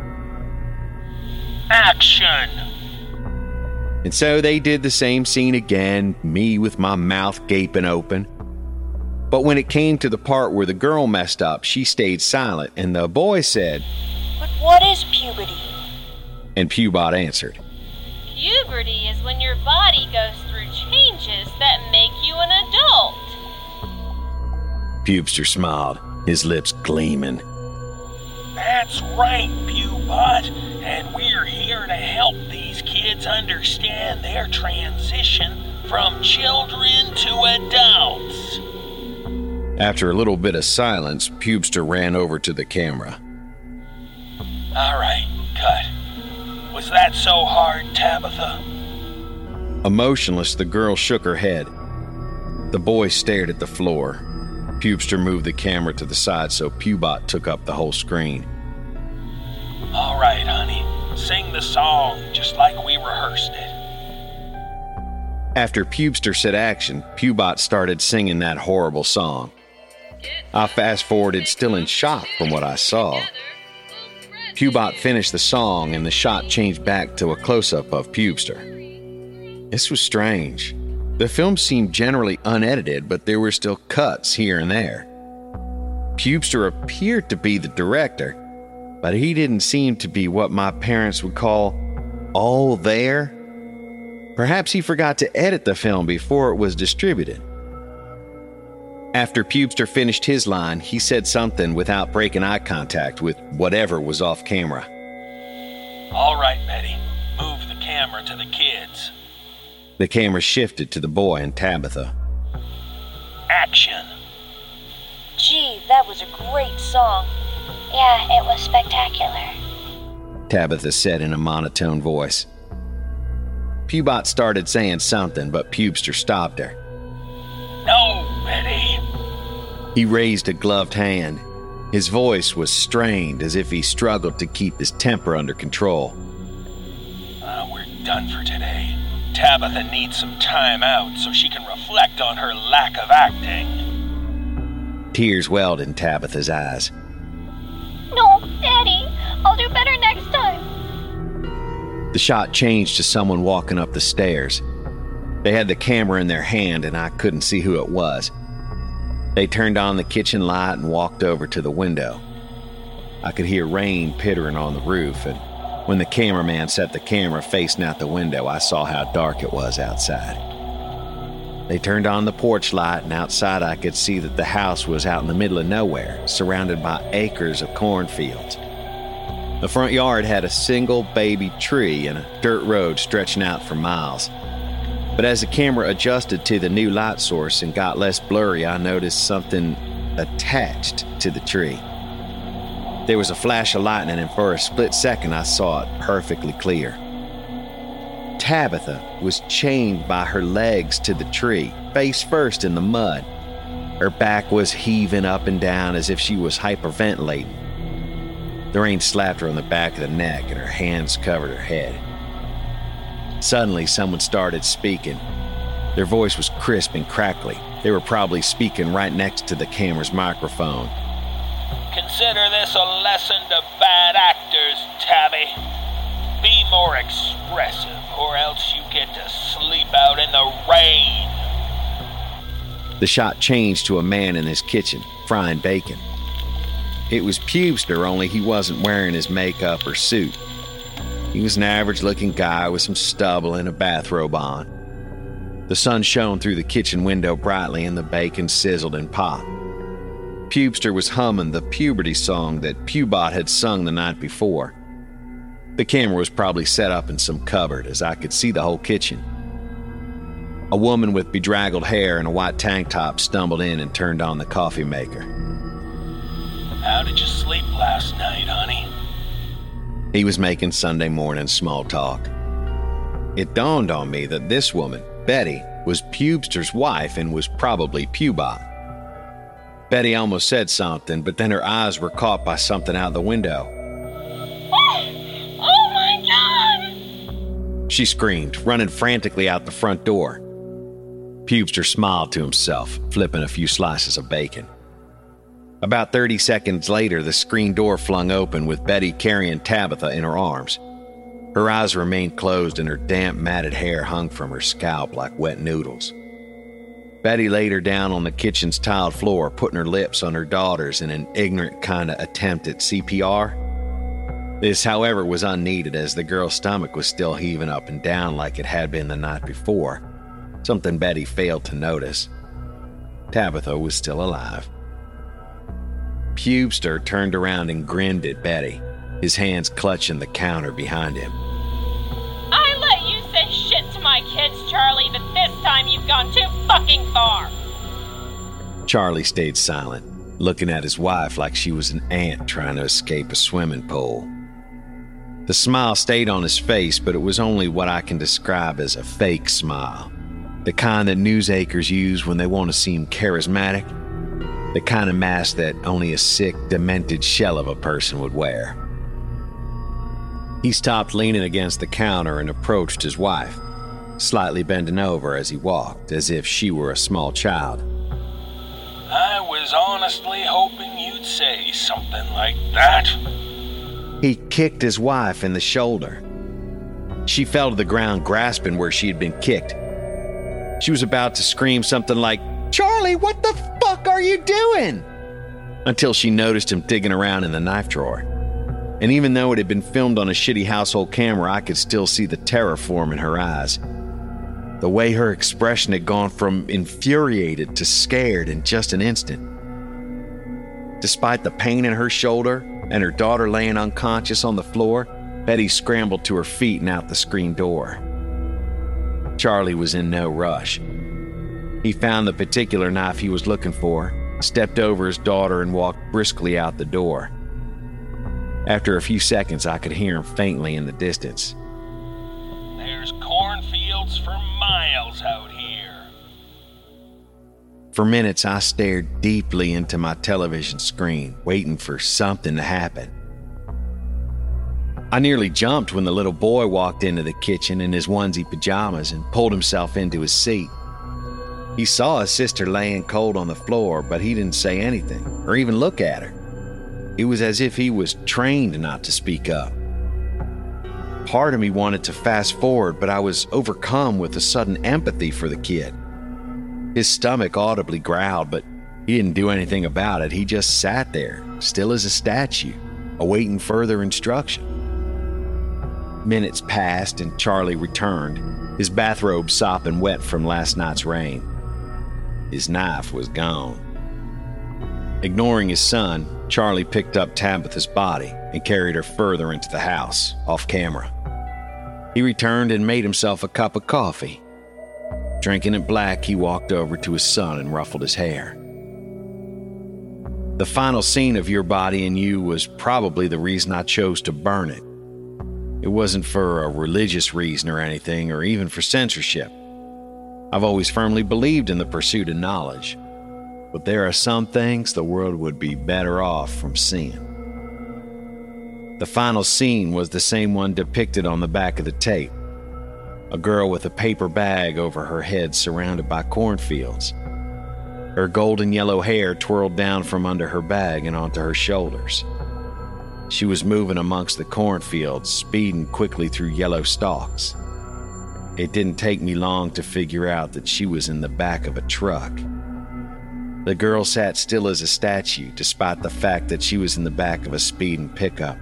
Action! And so they did the same scene again, me with my mouth gaping open. But when it came to the part where the girl messed up, she stayed silent, and the boy said, But what is puberty? and Pewbot answered, Puberty is when your body goes through changes that make you an adult. Pubester smiled, his lips gleaming. That's right, Pewbot, and we're here to help these kids understand their transition from children to adults. After a little bit of silence, Pubester ran over to the camera. All right, cut. Was that so hard, Tabitha? Emotionless, the girl shook her head. The boy stared at the floor. Pubester moved the camera to the side so Pewbot took up the whole screen. All right, honey. Sing the song just like we rehearsed it. After Pubester said action, Pewbot started singing that horrible song. I fast-forwarded, still in shock from what I saw. Pewbot finished the song and the shot changed back to a close-up of Pubester. This was strange. The film seemed generally unedited, but there were still cuts here and there. Pubester appeared to be the director, but he didn't seem to be what my parents would call all there. Perhaps he forgot to edit the film before it was distributed. After Pubester finished his line, he said something without breaking eye contact with whatever was off camera. All right, Betty. Move the camera to the kids. The camera shifted to the boy and Tabitha. Action. Gee, that was a great song. Yeah, it was spectacular. Tabitha said in a monotone voice. Pewbot started saying something, but Pubester stopped her. No, Betty. He raised a gloved hand. His voice was strained, as if he struggled to keep his temper under control. Uh, we're done for today. Tabitha needs some time out so she can reflect on her lack of acting. Tears welled in Tabitha's eyes. No, Daddy, I'll do better next time. The shot changed to someone walking up the stairs. They had the camera in their hand and I couldn't see who it was. They turned on the kitchen light and walked over to the window. I could hear rain pittering on the roof, and when the cameraman set the camera facing out the window, I saw how dark it was outside. They turned on the porch light, and outside I could see that the house was out in the middle of nowhere, surrounded by acres of cornfields. The front yard had a single baby tree and a dirt road stretching out for miles. But as the camera adjusted to the new light source and got less blurry, I noticed something attached to the tree. There was a flash of lightning, and for a split second I saw it perfectly clear. Tabitha was chained by her legs to the tree, face first in the mud. Her back was heaving up and down as if she was hyperventilating. The rain slapped her on the back of the neck and her hands covered her head. Suddenly, someone started speaking. Their voice was crisp and crackly. They were probably speaking right next to the camera's microphone. Consider this a lesson to bad actors, Tabby. Be more expressive, or else you get to sleep out in the rain. The shot changed to a man in his kitchen, frying bacon. It was Pubester, only he wasn't wearing his makeup or suit. He was an average-looking guy with some stubble and a bathrobe on. The sun shone through the kitchen window brightly and the bacon sizzled and popped. Pubester was humming the puberty song that Pewbot had sung the night before. The camera was probably set up in some cupboard, as I could see the whole kitchen. A woman with bedraggled hair and a white tank top stumbled in and turned on the coffee maker. How did you sleep last night, honey? He was making Sunday morning small talk. It dawned on me that this woman, Betty, was Pubester's wife and was probably Pewbot. Betty almost said something, but then her eyes were caught by something out the window. Oh, oh my God! She screamed, running frantically out the front door. Pubester smiled to himself, flipping a few slices of bacon. About thirty seconds later, the screen door flung open with Betty carrying Tabitha in her arms. Her eyes remained closed and her damp, matted hair hung from her scalp like wet noodles. Betty laid her down on the kitchen's tiled floor, putting her lips on her daughter's in an ignorant kind of attempt at C P R. This, however, was unneeded as the girl's stomach was still heaving up and down like it had been the night before, something Betty failed to notice. Tabitha was still alive. Pubester turned around and grinned at Betty, his hands clutching the counter behind him. I let you say shit to my kids, Charlie, but this time you've gone too fucking far. Charlie stayed silent, looking at his wife like she was an ant trying to escape a swimming pool. The smile stayed on his face, but it was only what I can describe as a fake smile. The kind that news anchors use when they want to seem charismatic. The kind of mask that only a sick, demented shell of a person would wear. He stopped leaning against the counter and approached his wife, slightly bending over as he walked, as if she were a small child. I was honestly hoping you'd say something like that. He kicked his wife in the shoulder. She fell to the ground, grasping where she had been kicked. She was about to scream something like, "Charlie, what the fuck are you doing?" until she noticed him digging around in the knife drawer. And even though it had been filmed on a shitty household camera, I could still see the terror form in her eyes. The way her expression had gone from infuriated to scared in just an instant. Despite the pain in her shoulder and her daughter laying unconscious on the floor, Betty scrambled to her feet and out the screen door. Charlie was in no rush. He found the particular knife he was looking for, stepped over his daughter, and walked briskly out the door. After a few seconds, I could hear him faintly in the distance. There's cornfields for miles out here. For minutes, I stared deeply into my television screen, waiting for something to happen. I nearly jumped when the little boy walked into the kitchen in his onesie pajamas and pulled himself into his seat. He saw his sister laying cold on the floor, but he didn't say anything or even look at her. It was as if he was trained not to speak up. Part of me wanted to fast forward, but I was overcome with a sudden empathy for the kid. His stomach audibly growled, but he didn't do anything about it. He just sat there, still as a statue, awaiting further instruction. Minutes passed and Charlie returned, his bathrobe sopping wet from last night's rain. His knife was gone. Ignoring his son, Charlie picked up Tabitha's body and carried her further into the house, off camera. He returned and made himself a cup of coffee. Drinking it black, he walked over to his son and ruffled his hair. The final scene of Your Body and You was probably the reason I chose to burn it. It wasn't for a religious reason or anything, or even for censorship. I've always firmly believed in the pursuit of knowledge, but there are some things the world would be better off from seeing. The final scene was the same one depicted on the back of the tape. A girl with a paper bag over her head surrounded by cornfields. Her golden yellow hair twirled down from under her bag and onto her shoulders. She was moving amongst the cornfields, speeding quickly through yellow stalks. It didn't take me long to figure out that she was in the back of a truck. The girl sat still as a statue, despite the fact that she was in the back of a speeding pickup.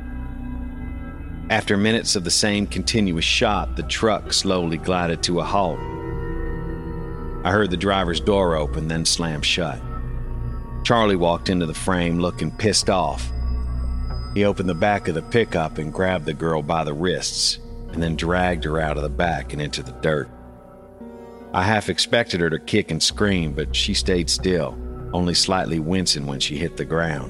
After minutes of the same continuous shot, the truck slowly glided to a halt. I heard the driver's door open, then slam shut. Charlie walked into the frame looking pissed off. He opened the back of the pickup and grabbed the girl by the wrists, and then dragged her out of the back and into the dirt. I half expected her to kick and scream, but she stayed still, only slightly wincing when she hit the ground.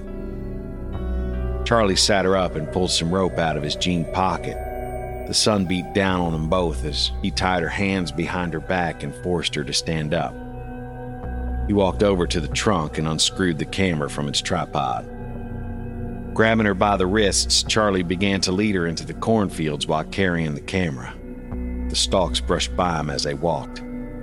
Charlie sat her up and pulled some rope out of his jean pocket. The sun beat down on them both as he tied her hands behind her back and forced her to stand up. He walked over to the trunk and unscrewed the camera from its tripod. Grabbing her by the wrists, Charlie began to lead her into the cornfields while carrying the camera. The stalks brushed by him as they walked.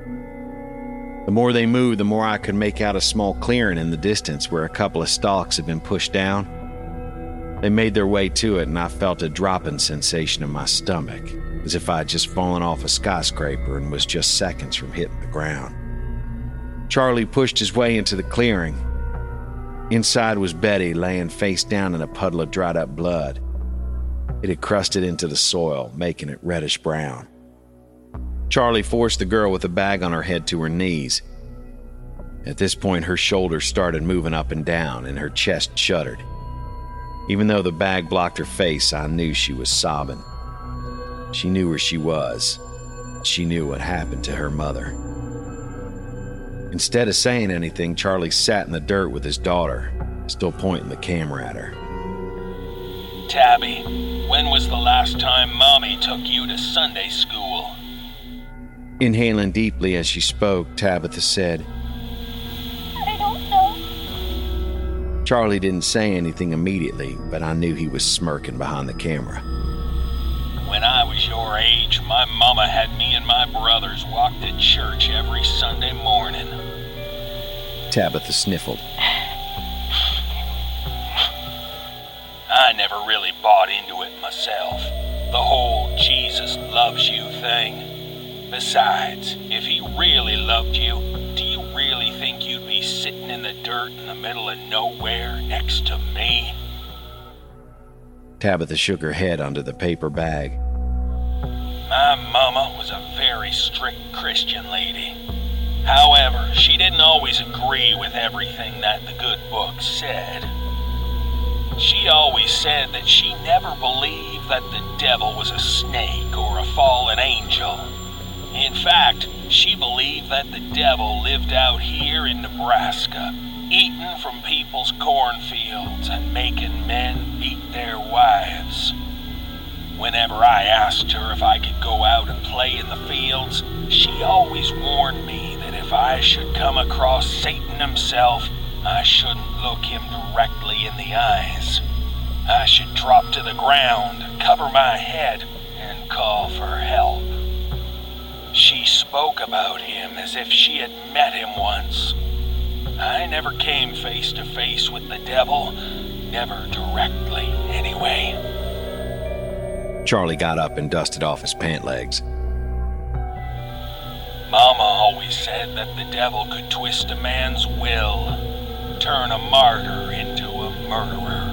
The more they moved, the more I could make out a small clearing in the distance where a couple of stalks had been pushed down. They made their way to it, and I felt a dropping sensation in my stomach, as if I had just fallen off a skyscraper and was just seconds from hitting the ground. Charlie pushed his way into the clearing. Inside was Betty, laying face down in a puddle of dried-up blood. It had crusted into the soil, making it reddish brown. Charlie forced the girl with the bag on her head to her knees. At this point, her shoulders started moving up and down, and her chest shuddered. Even though the bag blocked her face, I knew she was sobbing. She knew where she was. She knew what happened to her mother. Instead of saying anything, Charlie sat in the dirt with his daughter, still pointing the camera at her. Tabby, when was the last time Mommy took you to Sunday school? Inhaling deeply as she spoke, Tabitha said, I don't know. Charlie didn't say anything immediately, but I knew he was smirking behind the camera. When I was your age, my mama had me and my brothers walk to church every Sunday morning. Tabitha sniffled. I never really bought into it myself, the whole Jesus loves you thing. Besides, if he really loved you, do you really think you'd be sitting in the dirt in the middle of nowhere next to me? Tabitha shook her head under the paper bag. My mama was a very strict Christian lady. However, she didn't always agree with everything that the good book said. She always said that she never believed that the devil was a snake or a fallen angel. In fact, she believed that the devil lived out here in Nebraska, eating from people's cornfields and making men beat their wives. Whenever I asked her if I could go out and play in the fields, she always warned me that if I should come across Satan himself, I shouldn't look him directly in the eyes. I should drop to the ground, cover my head, and call for help. She spoke about him as if she had met him once. I never came face to face with the devil, never directly anyway. Charlie got up and dusted off his pant legs. Mama always said that the devil could twist a man's will, turn a martyr into a murderer.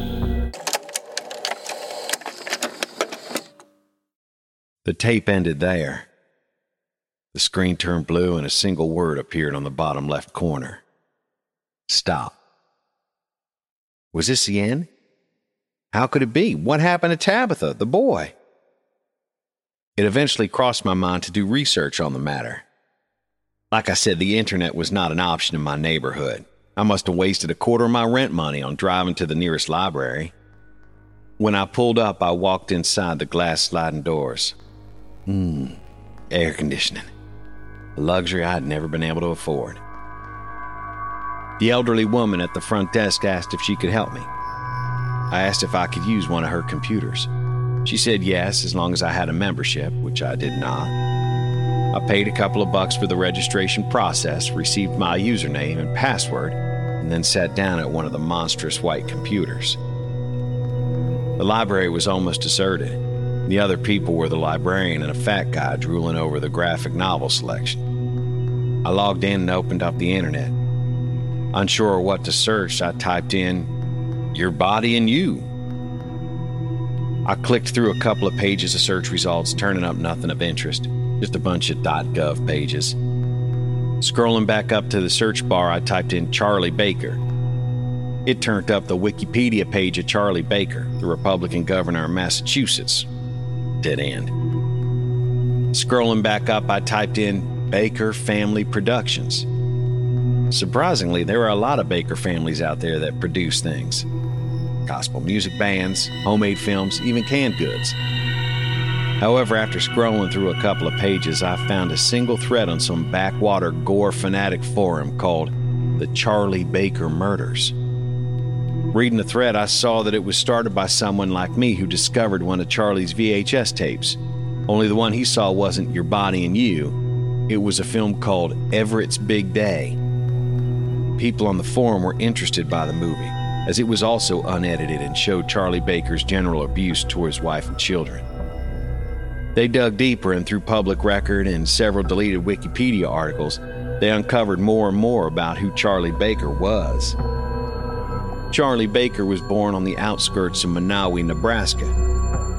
The tape ended there. The screen turned blue and a single word appeared on the bottom left corner. Stop. Was this the end? How could it be? What happened to Tabitha, the boy? It eventually crossed my mind to do research on the matter. Like I said, the internet was not an option in my neighborhood. I must have wasted a quarter of my rent money on driving to the nearest library. When I pulled up, I walked inside the glass sliding doors. Hmm, air conditioning. A luxury I'd never been able to afford. The elderly woman at the front desk asked if she could help me. I asked if I could use one of her computers. She said yes, as long as I had a membership, which I did not. I paid a couple of bucks for the registration process, received my username and password, and then sat down at one of the monstrous white computers. The library was almost deserted. The other people were the librarian and a fat guy drooling over the graphic novel selection. I logged in and opened up the internet. Unsure of what to search, I typed in, "Your Body and You." I clicked through a couple of pages of search results, turning up nothing of interest, just a bunch of .gov pages. Scrolling back up to the search bar, I typed in Charlie Baker. It turned up the Wikipedia page of Charlie Baker, the Republican governor of Massachusetts. Dead end. Scrolling back up, I typed in Baker Family Productions. Surprisingly, there are a lot of Baker families out there that produce things. Gospel music bands, homemade films, even canned goods. However, after scrolling through a couple of pages, I found a single thread on some backwater gore fanatic forum called The Charlie Baker Murders. Reading the thread, I saw that it was started by someone like me who discovered one of Charlie's V H S tapes. Only the one he saw wasn't Your Body and You. It was a film called Everett's Big Day. People on the forum were interested by the movie, as it was also unedited and showed Charlie Baker's general abuse toward his wife and children. They dug deeper, and through public record and several deleted Wikipedia articles, they uncovered more and more about who Charlie Baker was. Charlie Baker was born on the outskirts of Monowi, Nebraska.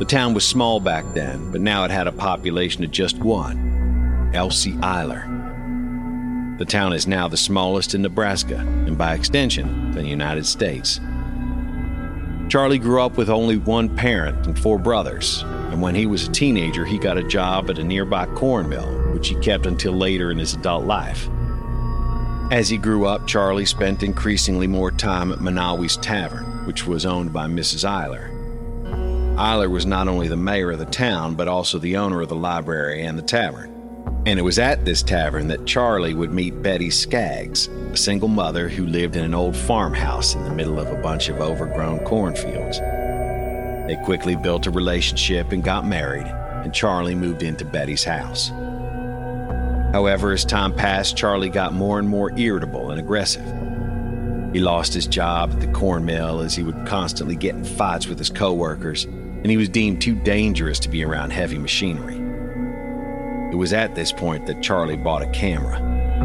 The town was small back then, but now it had a population of just one, Elsie Eiler. The town is now the smallest in Nebraska, and by extension, the United States. Charlie grew up with only one parent and four brothers, and when he was a teenager, he got a job at a nearby corn mill, which he kept until later in his adult life. As he grew up, Charlie spent increasingly more time at Manawi's Tavern, which was owned by Missus Eiler. Eiler was not only the mayor of the town, but also the owner of the library and the tavern. And it was at this tavern that Charlie would meet Betty Skaggs, a single mother who lived in an old farmhouse in the middle of a bunch of overgrown cornfields. They quickly built a relationship and got married, and Charlie moved into Betty's house. However, as time passed, Charlie got more and more irritable and aggressive. He lost his job at the corn mill as he would constantly get in fights with his coworkers, and he was deemed too dangerous to be around heavy machinery. It was at this point that Charlie bought a camera.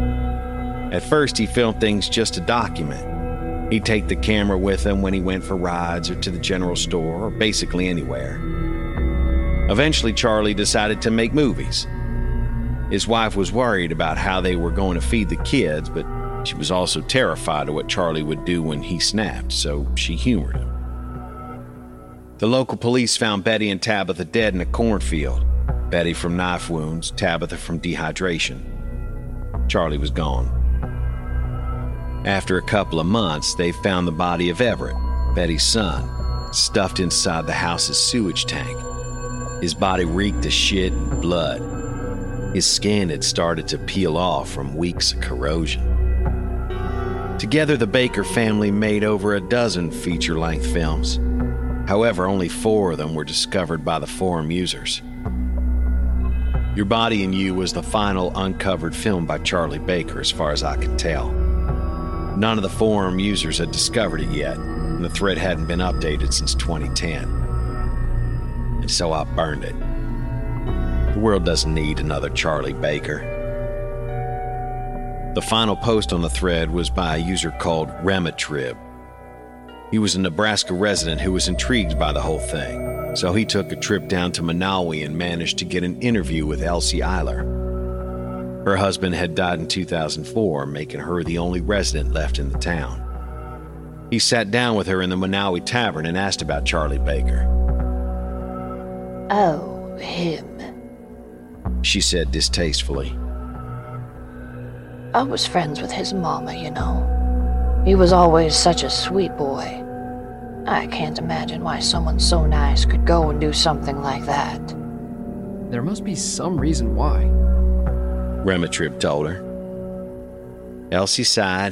At first, he filmed things just to document. He'd take the camera with him when he went for rides or to the general store or basically anywhere. Eventually, Charlie decided to make movies. His wife was worried about how they were going to feed the kids, but she was also terrified of what Charlie would do when he snapped, so she humored him. The local police found Betty and Tabitha dead in a cornfield. Betty from knife wounds, Tabitha from dehydration. Charlie was gone. After a couple of months, they found the body of Everett, Betty's son, stuffed inside the house's sewage tank. His body reeked of shit and blood. His skin had started to peel off from weeks of corrosion. Together, the Baker family made over a dozen feature-length films. However, only four of them were discovered by the forum users. Your Body and You was the final uncovered film by Charlie Baker, as far as I can tell. None of the forum users had discovered it yet, and the thread hadn't been updated since twenty ten. And so I burned it. The world doesn't need another Charlie Baker. The final post on the thread was by a user called Rematrib. He was a Nebraska resident who was intrigued by the whole thing, so he took a trip down to Manawi and managed to get an interview with Elsie Eiler. Her husband had died in two thousand four, making her the only resident left in the town. He sat down with her in the Manawi Tavern and asked about Charlie Baker. Oh, him. She said distastefully. I was friends with his mama, you know. He was always such a sweet boy. I can't imagine why someone so nice could go and do something like that. There must be some reason why. Rematrib told her. Elsie sighed.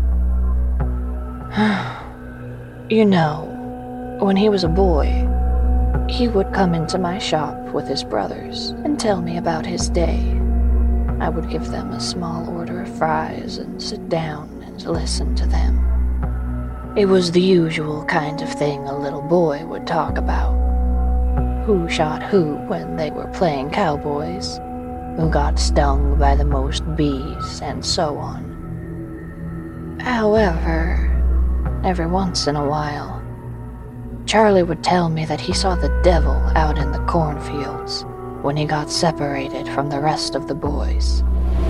You know, when he was a boy, he would come into my shop with his brothers and tell me about his day. I would give them a small order of fries and sit down and listen to them. It was the usual kind of thing a little boy would talk about. Who shot who when they were playing cowboys, who got stung by the most bees, and so on. However, every once in a while, Charlie would tell me that he saw the devil out in the cornfields when he got separated from the rest of the boys.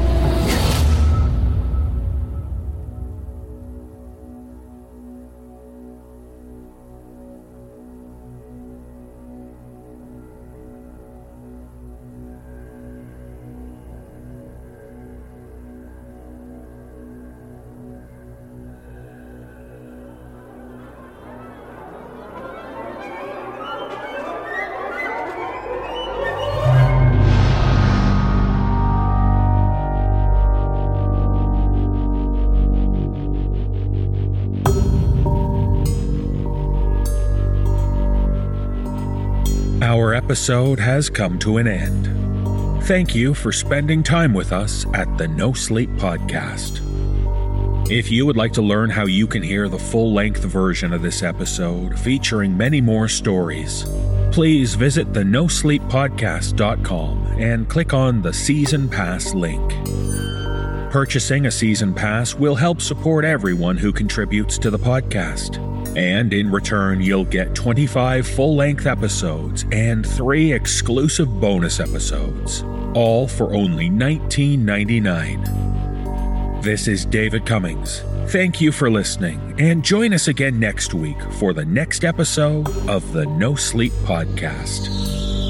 Our episode has come to an end. Thank you for spending time with us at the No Sleep Podcast. If you would like to learn how you can hear the full-length version of this episode featuring many more stories, please visit the no sleep podcast dot com and click on the Season Pass link. Purchasing a season pass will help support everyone who contributes to the podcast. And in return, you'll get twenty-five full-length episodes and three exclusive bonus episodes, all for only nineteen ninety-nine dollars. This is David Cummings. Thank you for listening, and join us again next week for the next episode of the No Sleep Podcast.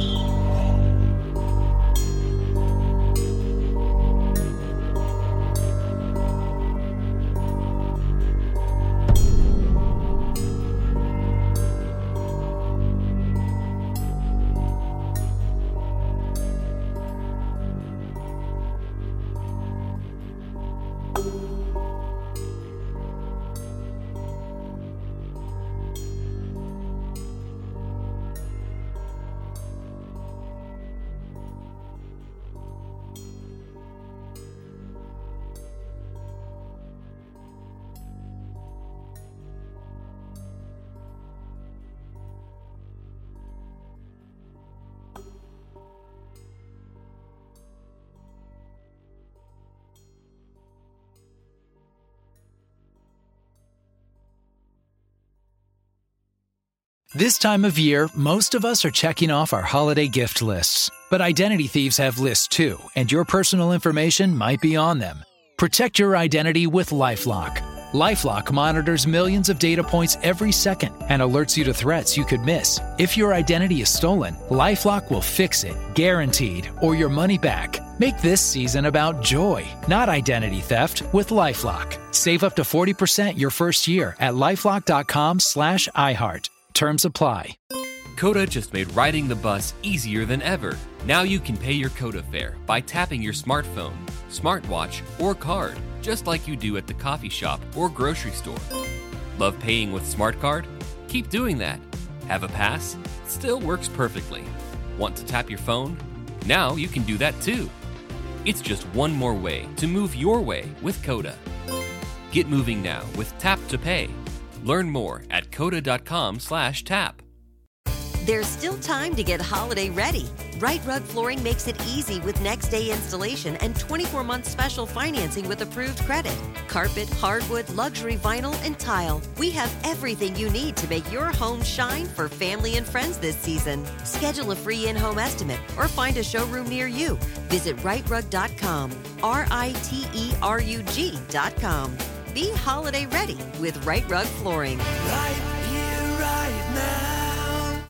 This time of year, most of us are checking off our holiday gift lists. But identity thieves have lists too, and your personal information might be on them. Protect your identity with LifeLock. LifeLock monitors millions of data points every second and alerts you to threats you could miss. If your identity is stolen, LifeLock will fix it, guaranteed, or your money back. Make this season about joy, not identity theft, with LifeLock. Save up to forty percent your first year at LifeLock.com slash iHeart. Terms apply. Coda just made riding the bus easier than ever. Now you can pay your Coda fare by tapping your smartphone, smartwatch, or card, just like you do at the coffee shop or grocery store. Love paying with SmartCard? Keep doing that. Have a pass? Still works perfectly. Want to tap your phone? Now you can do that too. It's just one more way to move your way with Coda. Get moving now with Tap to Pay. Learn more at coda.com slash tap. There's still time to get holiday ready. Right Rug Flooring makes it easy with next day installation and twenty-four month special financing with approved credit. Carpet, hardwood, luxury vinyl, and tile. We have everything you need to make your home shine for family and friends this season. Schedule a free in-home estimate or find a showroom near you. Visit right rug dot com, R I T E R U G dot com. Be holiday ready with Right Rug Flooring. Right here, right now.